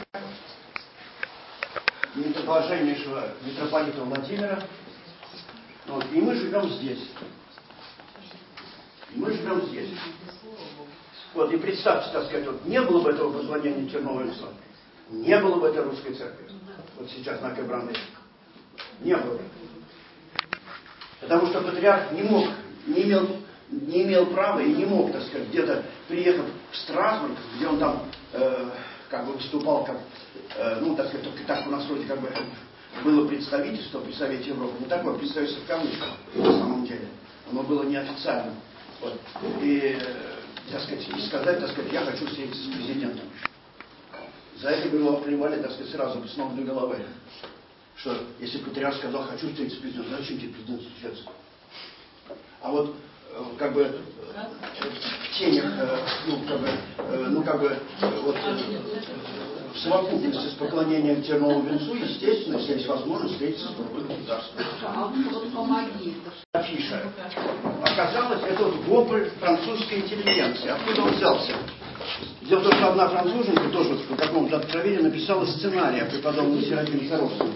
G: не говорят.
A: Блаженнейшего митрополита Владимира. Вот, и мы живем здесь. И мы живем здесь. Вот, и представьте, так сказать, вот, не было бы этого позвонения Черновольца, не было бы этой русской церкви. Вот сейчас на Кабране. Не было бы. Потому что патриарх не мог, не имел, не имел права и не мог, так сказать, где-то приехав в Страсбург, где он там э, как бы выступал, как, э, ну, так сказать, так у нас вроде как бы было представительство при Совете Европы, не такое представительство в кавычках, на самом деле. Оно было неофициальным. Вот. И, э, так сказать, и сказать, так сказать, я хочу встретиться с президентом. За это бы его оклевали, так сказать, сразу с ног до головы. Что если патриарх сказал, хочу встретиться с президентом, зачем тебе президент встречаться? А вот как бы в тенях, ну как бы, ну, как бы вот, в совокупности с поклонением терновому венцу, естественно, если есть возможность встретиться с другой государством. Афиша. Оказалось, это вот вопль французской интеллигенции. Откуда он взялся? Дело в том, что одна француженка тоже вот по какому-то откровению написала сценарий о преподобном Серафиме Саровском.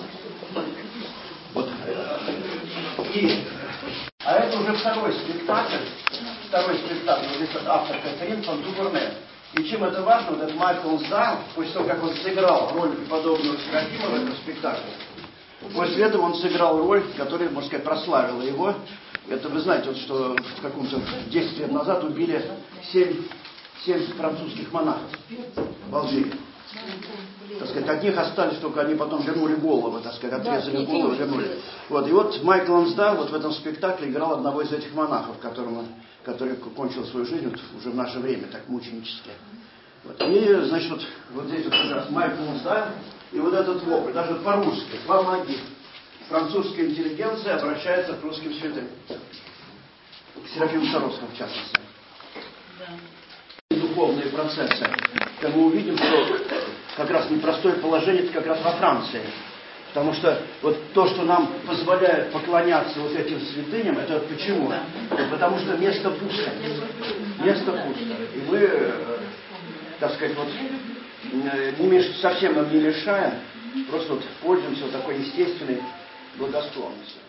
A: Вот. И, а это уже второй спектакль, второй спектакль, вот здесь вот автор Катерин фон Дубурне. И чем это важно, вот этот Майкл Зал, после того, как он сыграл роль преподобного Серафима в этом спектакле, после этого он сыграл роль, которая, можно сказать, прославила его. Это вы знаете, вот, что в каком-то десять лет назад убили семь, семь французских монахов в Алжире. Так сказать, от них остались только, они потом вернули головы, так сказать, отрезали да, головы, вернули. Вот, и вот Майкл Лансда вот в этом спектакле играл одного из этих монахов, которому, который кончил свою жизнь вот, уже в наше время, так мученически. Вот. И, значит, вот, вот здесь вот как раз Майкл Лансда и вот этот вопль, даже по-русски, помоги. Французская интеллигенция обращается к русским святым. К Серафиму Саровскому, в частности. Да. Духовные процессы. То мы увидим, что как раз непростое положение, это как раз во Франции. Потому что вот то, что нам позволяет поклоняться вот этим святыням, это почему? Это потому что место пусто. Место пусто. И мы, так сказать, вот не меш... совсем нам не мешаем, просто вот пользуемся вот такой естественной благосклонностью.